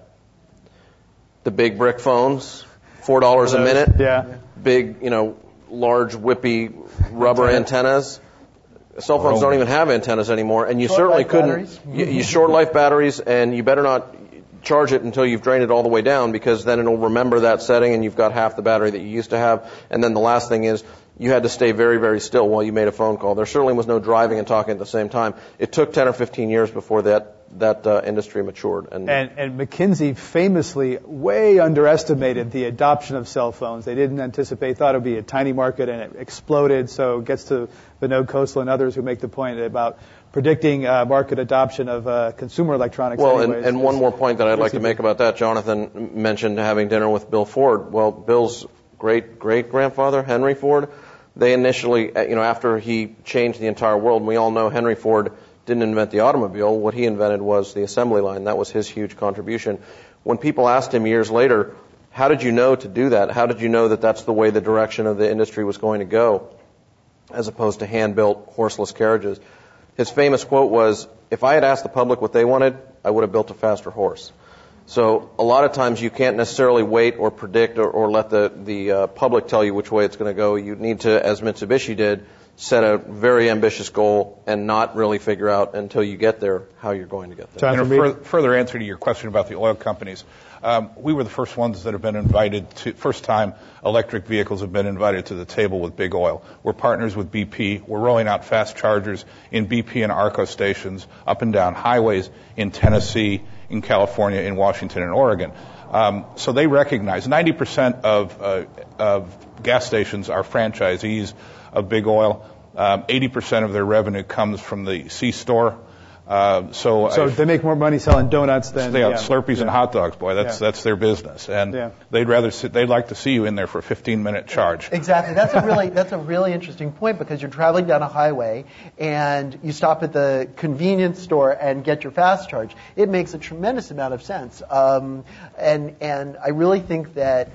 The big brick phones, $4 a minute. Yeah. Big, large whippy rubber antennas. Cell phones don't even have antennas anymore, and you certainly couldn't. You short life batteries, and you better not charge it until you've drained it all the way down, because then it'll remember that setting and you've got half the battery that you used to have. And then the last thing is you had to stay very, very still while you made a phone call. There certainly was no driving and talking at the same time. It took 10 or 15 years before that industry matured. And McKinsey famously way underestimated the adoption of cell phones. They didn't anticipate, thought it would be a tiny market, and it exploded. So it gets to Vinod Khosla and others who make the point about predicting market adoption of consumer electronics. Well, and one more point that I'd like to make about that. Jonathan mentioned having dinner with Bill Ford. Well, Bill's great-great-grandfather, Henry Ford, they initially, after he changed the entire world, and we all know Henry Ford didn't invent the automobile. What he invented was the assembly line. That was his huge contribution. When people asked him years later, how did you know to do that? How did you know that that's the way the direction of the industry was going to go, as opposed to hand-built horseless carriages? His famous quote was, if I had asked the public what they wanted, I would have built a faster horse. So a lot of times you can't necessarily wait or predict or let the public tell you which way it's going to go. You need to, as Mitsubishi did, set a very ambitious goal and not really figure out until you get there how you're going to get there. Further answer to your question about the oil companies, we were the first ones that have been invited to, first time electric vehicles have been invited to the table with big oil. We're partners with BP. We're rolling out fast chargers in BP and ARCO stations up and down highways in Tennessee, in California, in Washington, and Oregon. So they recognize 90% of gas stations are franchisees of big oil. 80% of their revenue comes from the C-store. So they make more money selling donuts than Slurpees and hot dogs. Boy, that's their business, and they'd like to see you in there for a 15-minute charge. Exactly. That's a really interesting point, because you're traveling down a highway and you stop at the convenience store and get your fast charge. It makes a tremendous amount of sense, and I really think that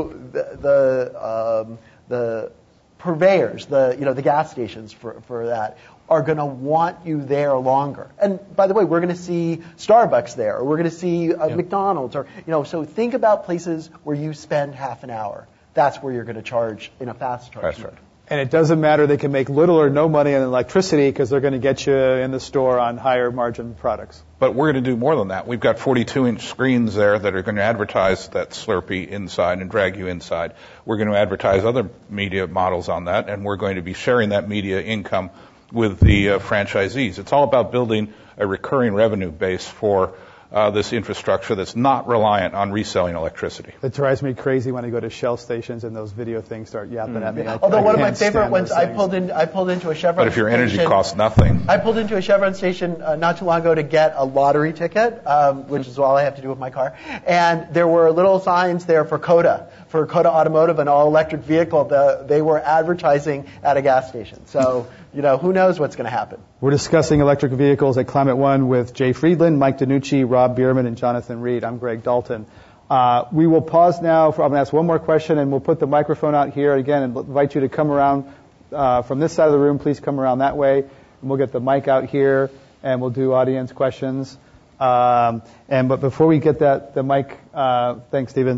the purveyors, the gas stations for that, are going to want you there longer. And by the way, we're going to see Starbucks there, or we're going to see McDonald's, or so think about places where you spend half an hour. That's where you're going to charge in a fast charge. That's right. And it doesn't matter, they can make little or no money on electricity, because they're going to get you in the store on higher margin products. But we're going to do more than that. We've got 42-inch screens there that are going to advertise that Slurpee inside and drag you inside. We're going to advertise other media models on that, and we're going to be sharing that media income with the franchisees. It's all about building a recurring revenue base for this infrastructure that's not reliant on reselling electricity. It drives me crazy when I go to Shell stations and those video things start yapping at me. Although one of my favorite ones, I pulled into a Chevron. But if your energy station, costs nothing, I pulled into a Chevron station not too long ago to get a lottery ticket, which is all I have to do with my car. And there were little signs there for Coda Automotive, an all-electric vehicle. They were advertising at a gas station. So, who knows what's going to happen. We're discussing electric vehicles at Climate One with Jay Friedland, Mike DiNucci, Rob Bierman, and Jonathan Reed. I'm Greg Dalton. We will pause now. I'm going to ask one more question, and we'll put the microphone out here again and invite you to come around from this side of the room. Please come around that way, and we'll get the mic out here, and we'll do audience questions. But before we get the mic, thanks, Stephen.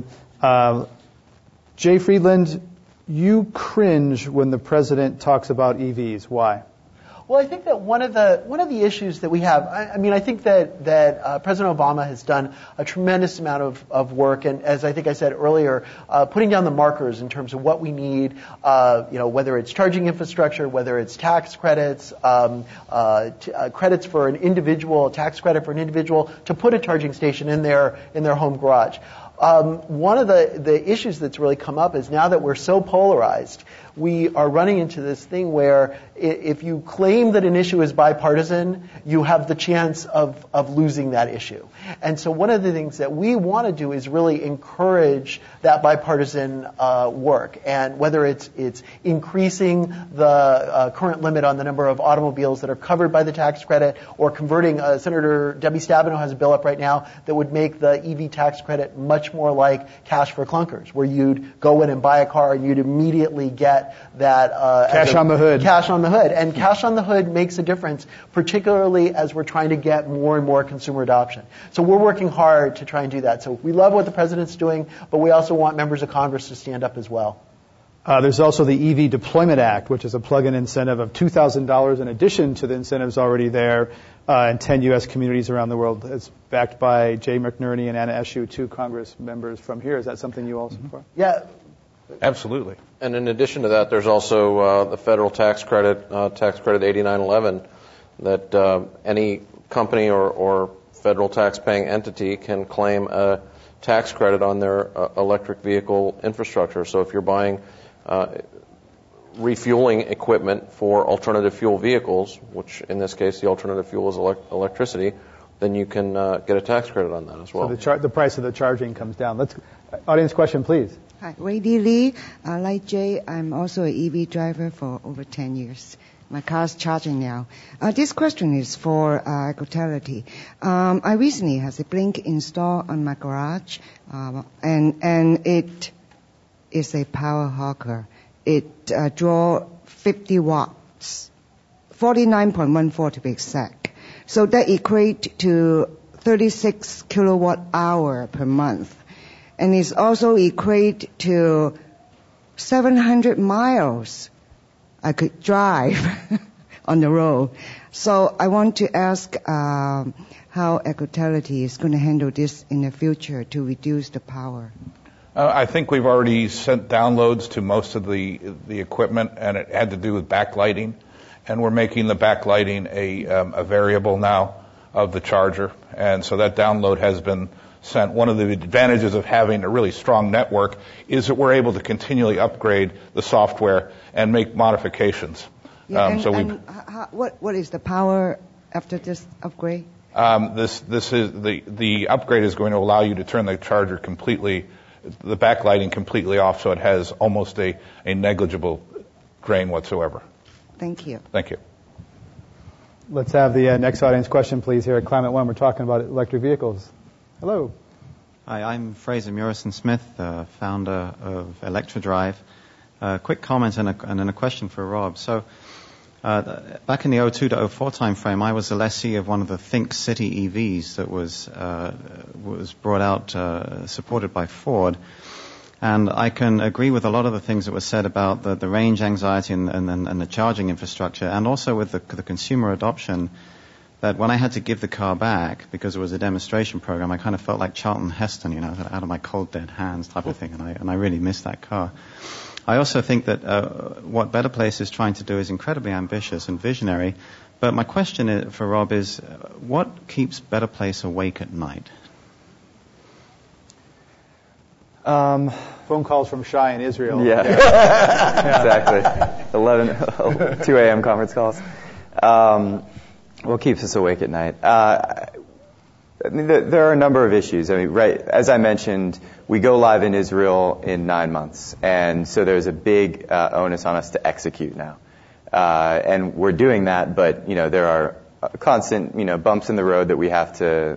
Jay Friedland, you cringe when the president talks about EVs. Why? Well, I think that one of the issues that we have, I think that President Obama has done a tremendous amount of work, and as I think I said earlier, putting down the markers in terms of what we need, whether it's charging infrastructure, whether it's tax credits, credits for an individual, tax credit for an individual to put a charging station in their home garage. One of the issues that's really come up is now that we're so polarized, we are running into this thing where if you claim that an issue is bipartisan, you have the chance of losing that issue. And so one of the things that we want to do is really encourage that bipartisan work. And whether it's increasing the current limit on the number of automobiles that are covered by the tax credit, or converting, Senator Debbie Stabenow has a bill up right now that would make the EV tax credit much more like cash for clunkers, where you'd go in and buy a car and you'd immediately get that cash on the hood. Cash on the hood. And cash on the hood makes a difference, particularly as we're trying to get more and more consumer adoption. So we're working hard to try and do that. So we love what the president's doing, but we also want members of Congress to stand up as well. There's also the EV Deployment Act, which is a plug-in incentive of $2,000 in addition to the incentives already there in 10 U.S. communities around the world. It's backed by Jay McNerney and Anna Eshoo, 2 Congress members from here. Is that something you all support? Yeah. Absolutely. And in addition to that, there's also the federal tax credit 8911, that any company or federal tax-paying entity can claim a tax credit on their electric vehicle infrastructure. So if you're buying refueling equipment for alternative fuel vehicles, which in this case the alternative fuel is electricity, then you can get a tax credit on that as well. So the price of the charging comes down. Audience question, please. Hi, Radie Lee. Like Jay, I'm also an EV driver for over 10 years. My car's charging now. This question is for Ecotelity. I recently had a Blink installed on my garage, and it is a power hawker. It draws 50 watts, 49.14 to be exact. So that equates to 36 kilowatt hour per month. And it's also equate to 700 miles I could drive on the road. So I want to ask how Ecotelity is going to handle this in the future to reduce the power. I think we've already sent downloads to most of the equipment, and it had to do with backlighting. And we're making the backlighting a variable now of the charger. And so that download has been sent. One of the advantages of having a really strong network is that we're able to continually upgrade the software and make modifications. Yeah, what is the power after this upgrade? This is the upgrade is going to allow you to turn the charger completely, the backlighting completely off, so it has almost a negligible drain whatsoever. Thank you. Thank you. Let's have the next audience question, please, here at Climate One. We're talking about electric vehicles. Hello. Hi, I'm Fraser Murison-Smith, founder of ElectroDrive. Quick comment and a question for Rob. So, back in the 02 to 04 timeframe, I was the lessee of one of the Think City EVs that was brought out, supported by Ford. And I can agree with a lot of the things that were said about the range anxiety and the charging infrastructure, and also with the consumer adoption, that when I had to give the car back because it was a demonstration program, I kind of felt like Charlton Heston, out of my cold dead hands type of thing, and I really missed that car. I also think that what Better Place is trying to do is incredibly ambitious and visionary. But my question for Rob is, what keeps Better Place awake at night? Phone calls from Shai in Israel. Yeah, exactly. 2 a.m. conference calls. What keeps us awake at night? I mean, there are a number of issues. I mean, right, as I mentioned, we go live in Israel in 9 months, and so there's a big onus on us to execute now. And we're doing that, but there are constant bumps in the road that we have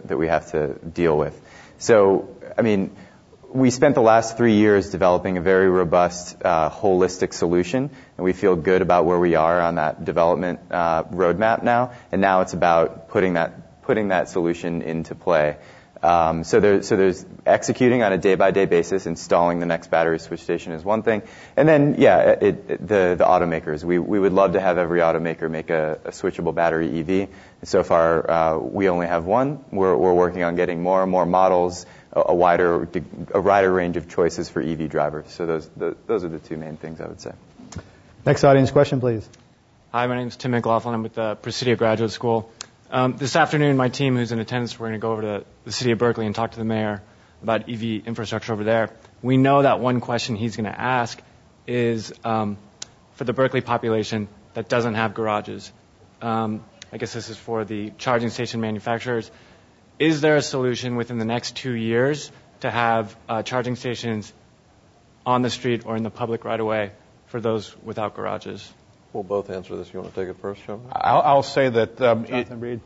to deal with. So, I mean, we spent the last 3 years developing a very robust, holistic solution, and we feel good about where we are on that development roadmap now. And now it's about putting that solution into play. So there's executing on a day-by-day basis, installing the next battery switch station is one thing, and then the automakers. We would love to have every automaker make a switchable battery EV. And so far, we only have one. We're working on getting more and more models, a wider range of choices for EV drivers. So those are the two main things I would say. Next audience question, please. Hi, my name is Tim McLaughlin. I'm with the Presidio Graduate School. This afternoon, my team, who's in attendance, we're going to go over to the city of Berkeley and talk to the mayor about EV infrastructure over there. We know that one question he's going to ask is for the Berkeley population that doesn't have garages. I guess this is for the charging station manufacturers. Is there a solution within the next 2 years to have charging stations on the street or in the public right away for those without garages? We'll both answer this. You want to take it first, John? I'll say that. Jonathan Reed.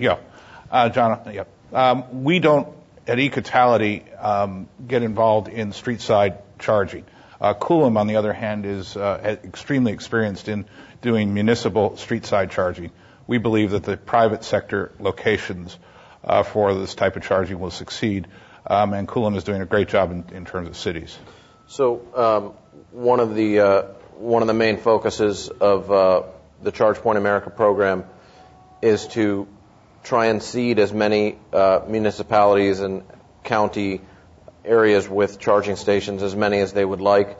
Jonathan. Yeah. We don't at Ecotality get involved in street side charging. Coulomb, on the other hand, is extremely experienced in doing municipal street side charging. We believe that the private sector locations for this type of charging will succeed, and Coulomb is doing a great job in terms of cities. So one of the main focuses of the ChargePoint America program is to try and seed as many municipalities and county areas with charging stations, as many as they would like.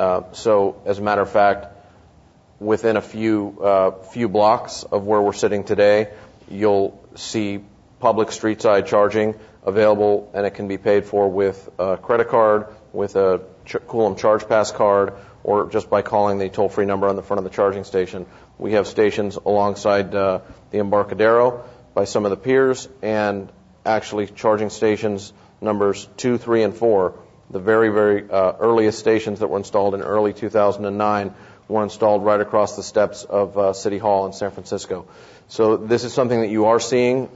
So, as a matter of fact, within a few blocks of where we're sitting today, you'll see public street side charging available, and it can be paid for with a credit card, with a Coulomb Charge Pass card, or just by calling the toll-free number on the front of the charging station. We have stations alongside the Embarcadero by some of the piers, and actually charging stations numbers 2, 3, and 4, the very, very earliest stations that were installed in early 2009, were installed right across the steps of City Hall in San Francisco. So this is something that you are seeing.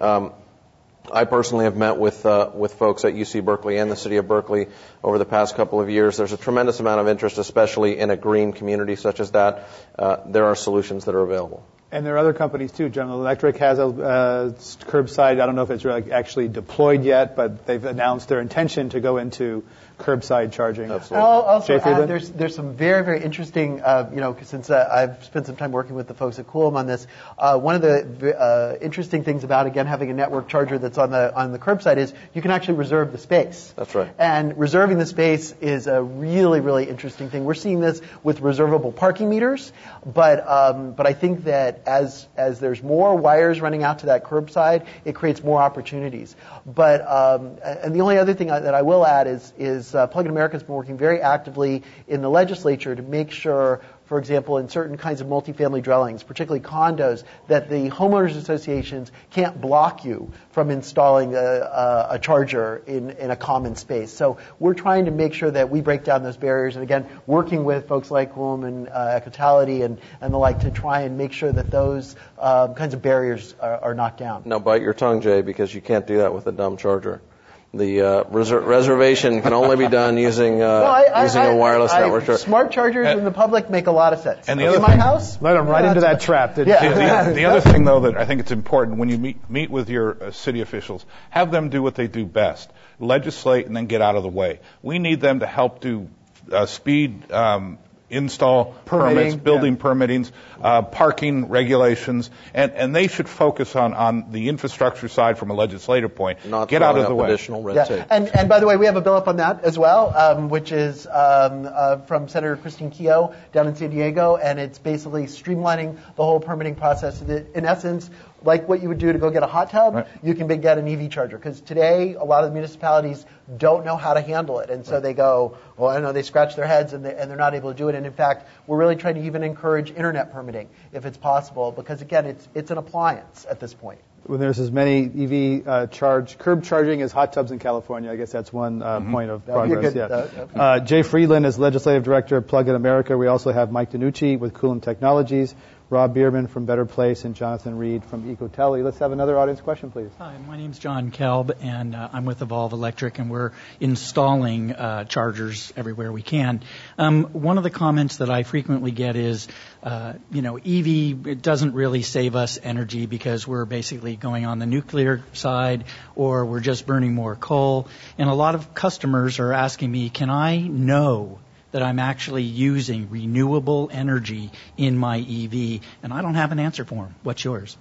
I personally have met with folks at UC Berkeley and the City of Berkeley over the past couple of years. There's a tremendous amount of interest, especially in a green community such as that. There are solutions that are available. And there are other companies too. General Electric has a curbside. I don't know if it's really actually deployed yet, but they've announced their intention to go into curbside charging. Absolutely. I'll also add, there's some very, very interesting, since I've spent some time working with the folks at Coulomb on this, one of the interesting things about, again, having a network charger that's on the curbside is you can actually reserve the space. That's right. And reserving the space is a really, really interesting thing. We're seeing this with reservable parking meters, but I think that as there's more wires running out to that curbside, it creates more opportunities. But and the only other thing that I will add is Plug-in America has been working very actively in the legislature to make sure, for example, in certain kinds of multifamily dwellings, particularly condos, that the homeowners associations can't block you from installing a charger in a common space. So we're trying to make sure that we break down those barriers, and again, working with folks like Coulomb and Ecotality and the like to try and make sure that those kinds of barriers are knocked down. Now bite your tongue, Jay, because you can't do that with a dumb charger. The reservation can only be done using a wireless network charger. Smart chargers in the public make a lot of sense. And in my house, let them right into that trap. The other thing, though, that I think it's important when you meet with your city officials, have them do what they do best: legislate and then get out of the way. We need them to help do speed install permits, building permittings, parking regulations, and they should focus on the infrastructure side from a legislative point. Not get out of the way. Additional red tape. And by the way, we have a bill up on that as well, which is from Senator Christine Keough down in San Diego, and it's basically streamlining the whole permitting process. In essence, like what you would do to go get a hot tub, you can get an EV charger. Because today, a lot of the municipalities don't know how to handle it. And so they go, well, I don't know, they scratch their heads and they're not able to do it. And in fact, we're really trying to even encourage internet permitting if it's possible. Because again, it's an appliance at this point. When there's as many EV curb charging as hot tubs in California, I guess that's one point of progress. Jay Friedland is Legislative Director of Plug-in America. We also have Mike DiNucci with Coulomb Technologies, Rob Bierman from Better Place, and Jonathan Reed from EcoTele. Let's have another audience question, please. Hi, my name's John Kelb, and I'm with Evolve Electric, and we're installing chargers everywhere we can. One of the comments that I frequently get is, EV it doesn't really save us energy because we're basically going on the nuclear side or we're just burning more coal. And a lot of customers are asking me, can I know that I'm actually using renewable energy in my EV? And I don't have an answer for them. What's yours?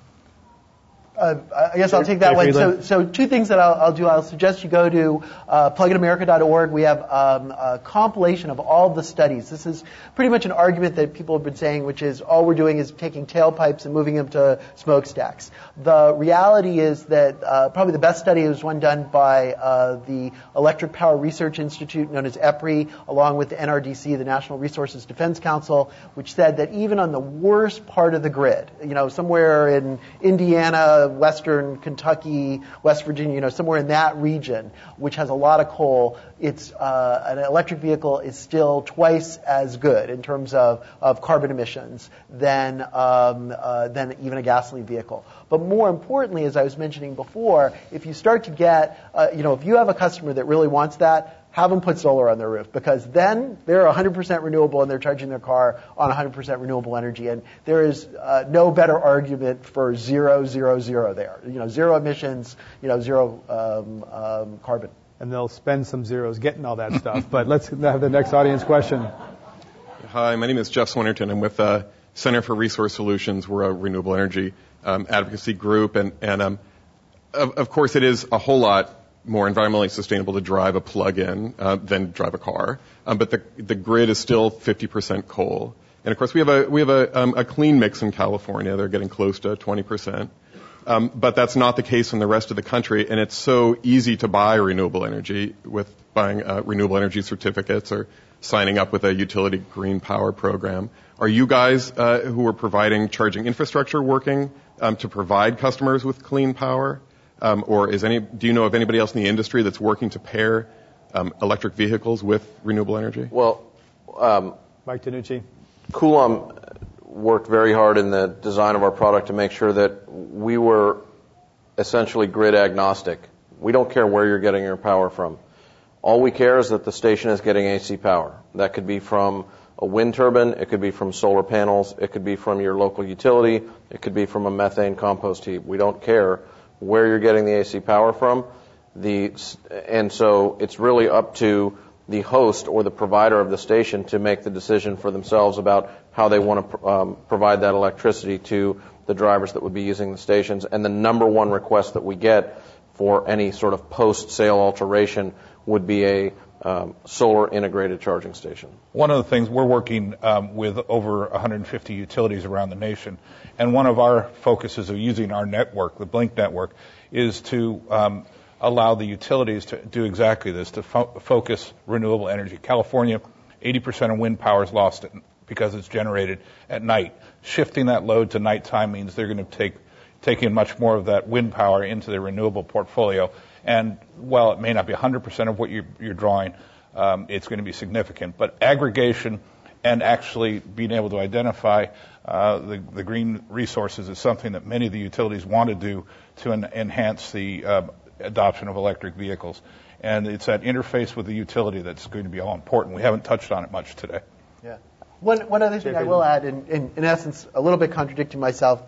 I guess I'll take that one. So two things that I'll do. I'll suggest you go to pluginamerica.org. We have a compilation of all the studies. This is pretty much an argument that people have been saying, which is all we're doing is taking tailpipes and moving them to smokestacks. The reality is that probably the best study was one done by the Electric Power Research Institute, known as EPRI, along with the NRDC, the National Resources Defense Council, which said that even on the worst part of the grid, somewhere in Indiana, Western Kentucky, West Virginia, somewhere in that region, which has a lot of coal, it's an electric vehicle is still twice as good in terms of carbon emissions than even a gasoline vehicle. But more importantly, as I was mentioning before, if you start to get, if you have a customer that really wants that, have them put solar on their roof, because then they're 100% renewable and they're charging their car on 100% renewable energy. And there is no better argument for 0, 0, 0 there. Zero emissions, zero carbon. And they'll spend some zeros getting all that stuff. But let's have the next audience question. Hi, my name is Jeff Swinnerton. I'm with Center for Resource Solutions. We're a renewable energy advocacy group. And of course, it is a whole lot more environmentally sustainable to drive a plug-in than drive a car, but the grid is still 50% coal. And of course, we have a clean mix in California. They're getting close to 20%, but that's not the case in the rest of the country. And it's so easy to buy renewable energy with buying renewable energy certificates or signing up with a utility green power program. Are you guys who are providing charging infrastructure working to provide customers with clean power? Or do you know of anybody else in the industry that's working to pair electric vehicles with renewable energy? Well, Mike DiNucci. Coulomb worked very hard in the design of our product to make sure that we were essentially grid agnostic. We don't care where you're getting your power from. All we care is that the station is getting AC power. That could be from a wind turbine, it could be from solar panels, it could be from your local utility, it could be from a methane compost heap. We don't care where you're getting the AC power from. And so it's really up to the host or the provider of the station to make the decision for themselves about how they want to provide that electricity to the drivers that would be using the stations. And the number one request that we get for any sort of post-sale alteration would be a solar integrated charging station. One of the things we're working with over 150 utilities around the nation, and one of our focuses of using our network, the Blink network, is to allow the utilities to do exactly this, to focus renewable energy. California, 80% of wind power is lost because it's generated at night. Shifting that load to nighttime means they're going to take in much more of that wind power into their renewable portfolio. And while it may not be 100% of what you're drawing, it's going to be significant. But aggregation and actually being able to identify the green resources is something that many of the utilities want to do to enhance the adoption of electric vehicles. And it's that interface with the utility that's going to be all important. We haven't touched on it much today. Yeah. One other thing I will add, in essence, a little bit contradicting myself, but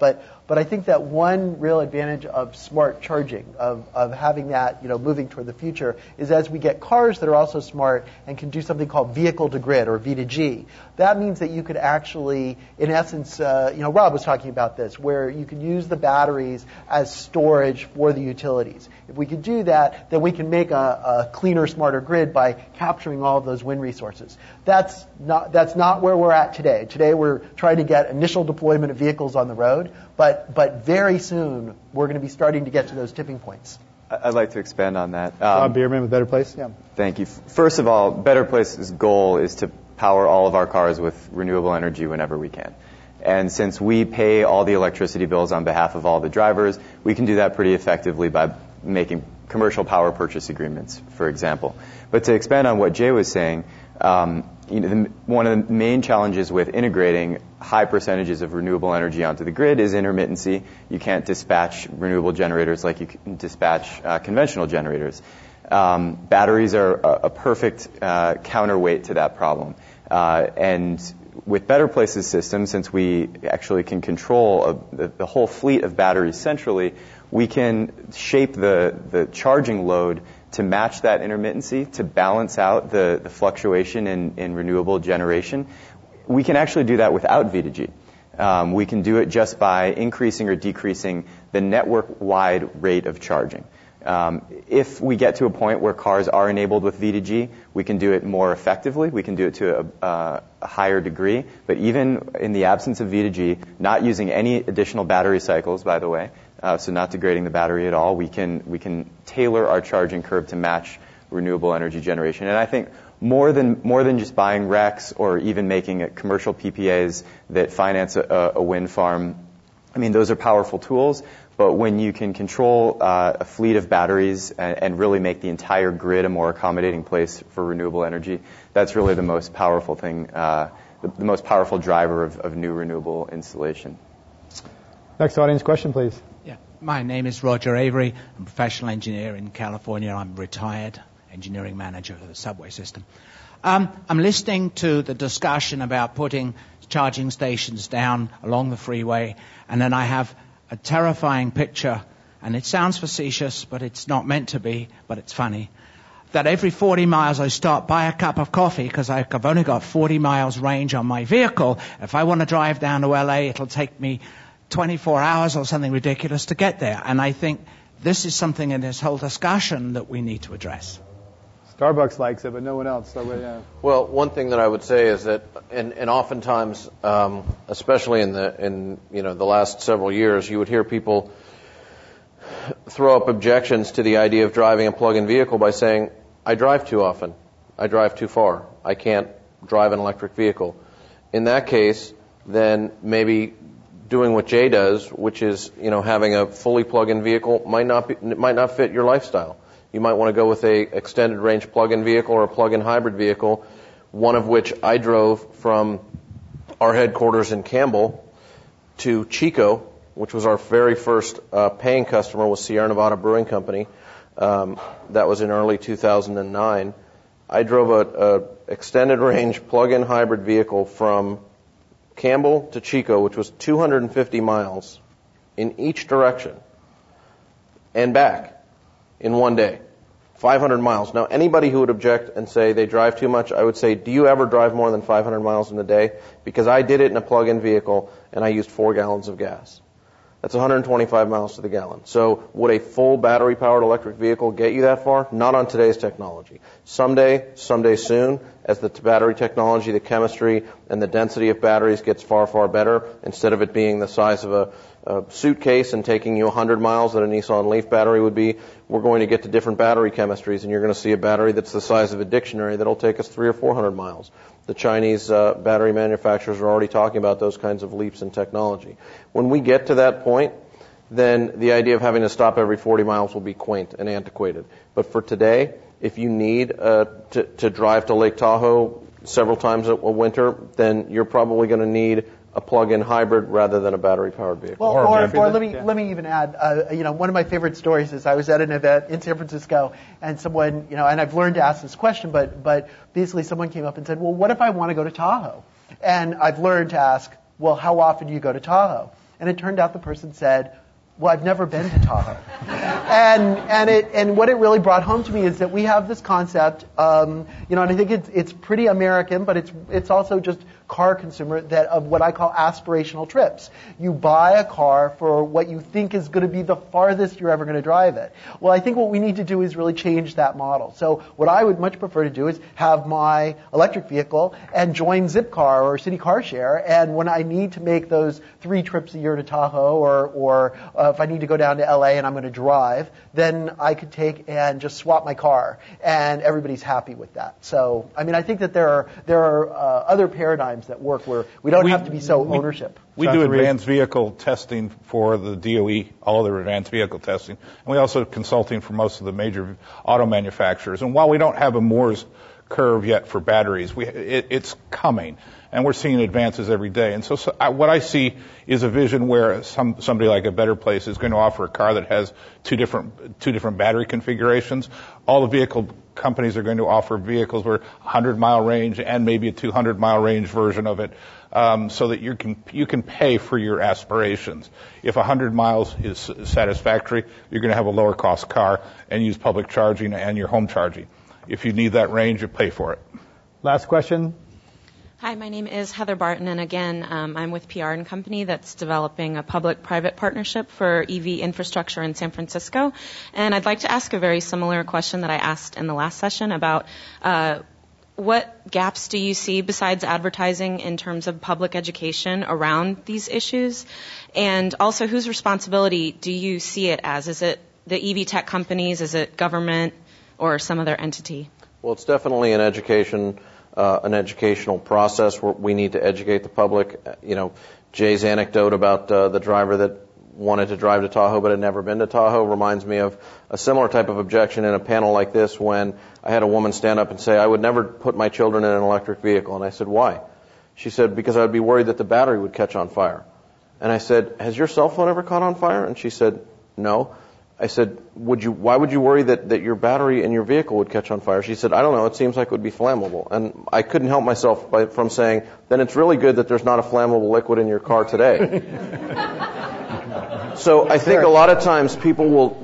But I think that one real advantage of smart charging, of having that, moving toward the future, is as we get cars that are also smart and can do something called vehicle to grid or V2G. That means that you could actually, in essence, Rob was talking about this, where you could use the batteries as storage for the utilities. If we could do that, then we can make a cleaner, smarter grid by capturing all of those wind resources. That's not where we're at today. Today we're trying to get initial deployment of vehicles on the road, but very soon we're going to be starting to get to those tipping points. I'd like to expand on that. Bob Bierman with Better Place. Yeah. Thank you. First of all, Better Place's goal is to power all of our cars with renewable energy whenever we can. And since we pay all the electricity bills on behalf of all the drivers, we can do that pretty effectively by making commercial power purchase agreements, for example. But to expand on what Jay was saying, one of the main challenges with integrating high percentages of renewable energy onto the grid is intermittency. You can't dispatch renewable generators like you can dispatch conventional generators. Batteries are a perfect counterweight to that problem. And with Better Place's system, since we actually can control the whole fleet of batteries centrally, we can shape the charging load to match that intermittency, to balance out the fluctuation in renewable generation. We can actually do that without V2G. We can do it just by increasing or decreasing the network-wide rate of charging. If we get to a point where cars are enabled with V2G, we can do it more effectively. We can do it to a higher degree. But even in the absence of V2G, not using any additional battery cycles, by the way, so not degrading the battery at all, we can tailor our charging curve to match renewable energy generation. And I think more than just buying RECs or even making commercial PPAs that finance a wind farm, I mean, those are powerful tools. But when you can control a fleet of batteries and really make the entire grid a more accommodating place for renewable energy, that's really the most powerful thing, the most powerful driver of new renewable installation. Next audience question, please. Yeah, my name is Roger Avery. I'm a professional engineer in California. I'm retired engineering manager of the subway system. I'm listening to the discussion about putting charging stations down along the freeway, and then I have a terrifying picture, and it sounds facetious, but it's not meant to be, but it's funny, that every 40 miles I stop, buy a cup of coffee, because I've only got 40 miles range on my vehicle. If I want to drive down to LA, it'll take me 24 hours or something ridiculous to get there. And I think this is something in this whole discussion that we need to address. Starbucks likes it, but no one else. So, yeah. Well, one thing that I would say is that, and oftentimes, especially in the last several years, you would hear people throw up objections to the idea of driving a plug-in vehicle by saying, I drive too often, I drive too far, I can't drive an electric vehicle. In that case, then maybe doing what Jay does, which is having a fully plug-in vehicle, might not fit your lifestyle. You might want to go with a extended range plug-in vehicle or a plug-in hybrid vehicle, one of which I drove from our headquarters in Campbell to Chico, which was our very first paying customer with Sierra Nevada Brewing Company. That was in early 2009. I drove a extended range plug-in hybrid vehicle from Campbell to Chico, which was 250 miles in each direction and back in one day, 500 miles. Now, anybody who would object and say they drive too much, I would say, do you ever drive more than 500 miles in a day? Because I did it in a plug-in vehicle, and I used 4 gallons of gas. That's 125 miles to the gallon. So would a full battery-powered electric vehicle get you that far? Not on today's technology. Someday soon, as the battery technology, the chemistry, and the density of batteries gets far, far better, instead of it being the size of a suitcase and taking you 100 miles that a Nissan Leaf battery would be, we're going to get to different battery chemistries, and you're going to see a battery that's the size of a dictionary that'll take us 300 or 400 miles. The Chinese battery manufacturers are already talking about those kinds of leaps in technology. When we get to that point, then the idea of having to stop every 40 miles will be quaint and antiquated. But for today, if you need to drive to Lake Tahoe several times a winter, then you're probably going to need a plug-in hybrid rather than a battery-powered vehicle. Well, or let me even add, one of my favorite stories is I was at an event in San Francisco, and someone, and I've learned to ask this question, but basically someone came up and said, well, what if I want to go to Tahoe? And I've learned to ask, well, how often do you go to Tahoe? And it turned out the person said, well, I've never been to Tahoe. and what it really brought home to me is that we have this concept, and I think it's pretty American, but it's also just car consumer of what I call aspirational trips. You buy a car for what you think is going to be the farthest you're ever going to drive it. Well, I think what we need to do is really change that model. So what I would much prefer to do is have my electric vehicle and join Zipcar or City Car Share, and when I need to make those 3 trips a year to Tahoe or if I need to go down to LA and I'm going to drive, then I could take and just swap my car, and everybody's happy with that. So, I think that there are other paradigms that work where we don't have to be so ownership. We do advanced vehicle testing for the DOE, all of their advanced vehicle testing, and we also consulting for most of the major auto manufacturers. And while we don't have a Moore's curve yet for batteries, it's coming, and we're seeing advances every day. And so what I see is a vision where somebody like a Better Place is going to offer a car that has two different battery configurations. All the vehicle companies are going to offer vehicles where 100-mile range and maybe a 200-mile range version of it, so that you can pay for your aspirations. If 100 miles is satisfactory, you're going to have a lower cost car and use public charging and your home charging. If you need that range, you pay for it. Last question. Hi, my name is Heather Barton, and again, I'm with PR & Company that's developing a public-private partnership for EV infrastructure in San Francisco. And I'd like to ask a very similar question that I asked in the last session about what gaps do you see besides advertising in terms of public education around these issues? And also, whose responsibility do you see it as? Is it the EV tech companies? Is it government or some other entity? Well, it's definitely an educational process where we need to educate the public. Jay's anecdote about the driver that wanted to drive to Tahoe but had never been to Tahoe reminds me of a similar type of objection in a panel like this when I had a woman stand up and say, I would never put my children in an electric vehicle. And I said, why? She said, because I would be worried that the battery would catch on fire. And I said, has your cell phone ever caught on fire? And she said, no. I said, why would you worry that your battery in your vehicle would catch on fire? She said, I don't know, it seems like it would be flammable. And I couldn't help myself from saying, then it's really good that there's not a flammable liquid in your car today. So I think a lot of times people will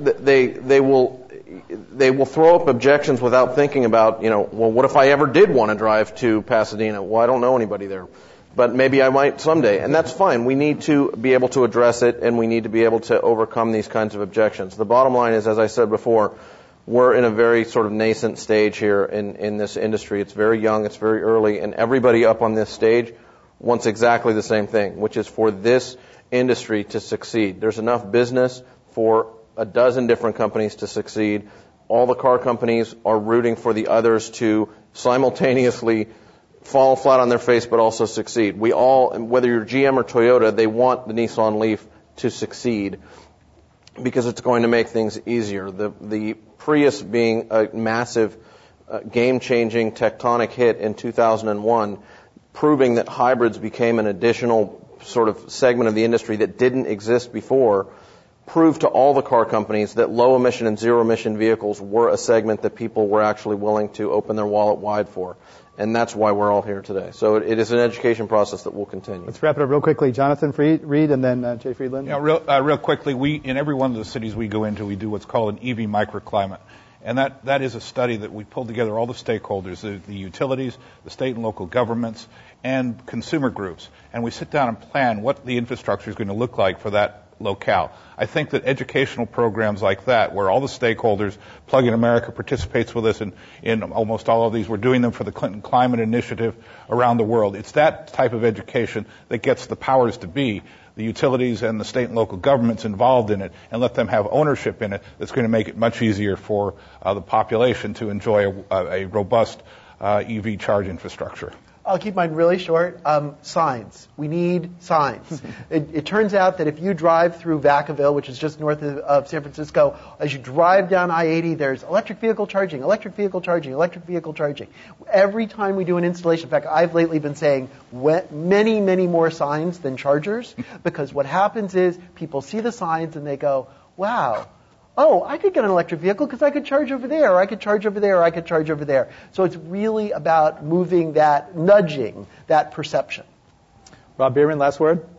throw up objections without thinking about, well, what if I ever did want to drive to Pasadena? Well, I don't know anybody there, but maybe I might someday, and that's fine. We need to be able to address it, and we need to be able to overcome these kinds of objections. The bottom line is, as I said before, we're in a very sort of nascent stage here in this industry. It's very young, it's very early, and everybody up on this stage wants exactly the same thing, which is for this industry to succeed. There's enough business for a dozen different companies to succeed. All the car companies are rooting for the others to simultaneously fall flat on their face but also succeed. We all, whether you're GM or Toyota, they want the Nissan Leaf to succeed because it's going to make things easier. The Prius being a massive game-changing tectonic hit in 2001, proving that hybrids became an additional sort of segment of the industry that didn't exist before, proved to all the car companies that low-emission and zero-emission vehicles were a segment that people were actually willing to open their wallet wide for. And that's why we're all here today. So it is an education process that will continue. Let's wrap it up real quickly. Jonathan Reed and then Jay Friedland. Real quickly, in every one of the cities we go into, we do what's called an EV microclimate. And that is a study that we pulled together all the stakeholders, the utilities, the state and local governments, and consumer groups. And we sit down and plan what the infrastructure is going to look like for that locale. I think that educational programs like that, where all the stakeholders, Plug-in America participates with us in almost all of these. We're doing them for the Clinton Climate Initiative around the world. It's that type of education that gets the powers to be, the utilities and the state and local governments involved in it, and let them have ownership in it. That's going to make it much easier for the population to enjoy a robust EV charge infrastructure. I'll keep mine really short. Signs. We need signs. It turns out that if you drive through Vacaville, which is just north of San Francisco, as you drive down I-80, there's electric vehicle charging, electric vehicle charging, electric vehicle charging. Every time we do an installation, in fact, I've lately been saying many, many more signs than chargers, because what happens is people see the signs and they go, wow, oh, I could get an electric vehicle because I could charge over there, or I could charge over there, or I could charge over there. So it's really about nudging that perception. Rob Bierman, last word.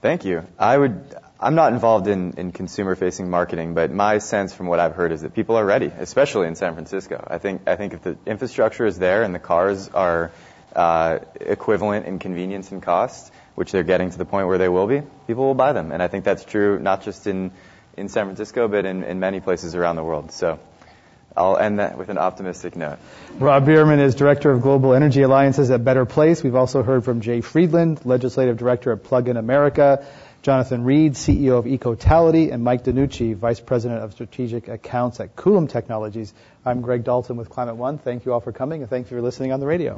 Thank you. I'm not involved in consumer-facing marketing, but my sense from what I've heard is that people are ready, especially in San Francisco. I think if the infrastructure is there and the cars are equivalent in convenience and cost, which they're getting to the point where they will be, people will buy them. And I think that's true not just in San Francisco, but in many places around the world. So I'll end that with an optimistic note. Rob Bierman is Director of Global Energy Alliances at Better Place. We've also heard from Jay Friedland, Legislative Director at Plug in America, Jonathan Reed, CEO of Ecotality, and Mike DiNucci, Vice President of Strategic Accounts at Coulomb Technologies. I'm Greg Dalton with Climate One. Thank you all for coming, and thank you for listening on the radio.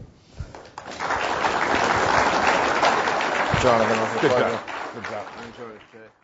Jonathan, good job. Good job. I enjoyed it, Jay.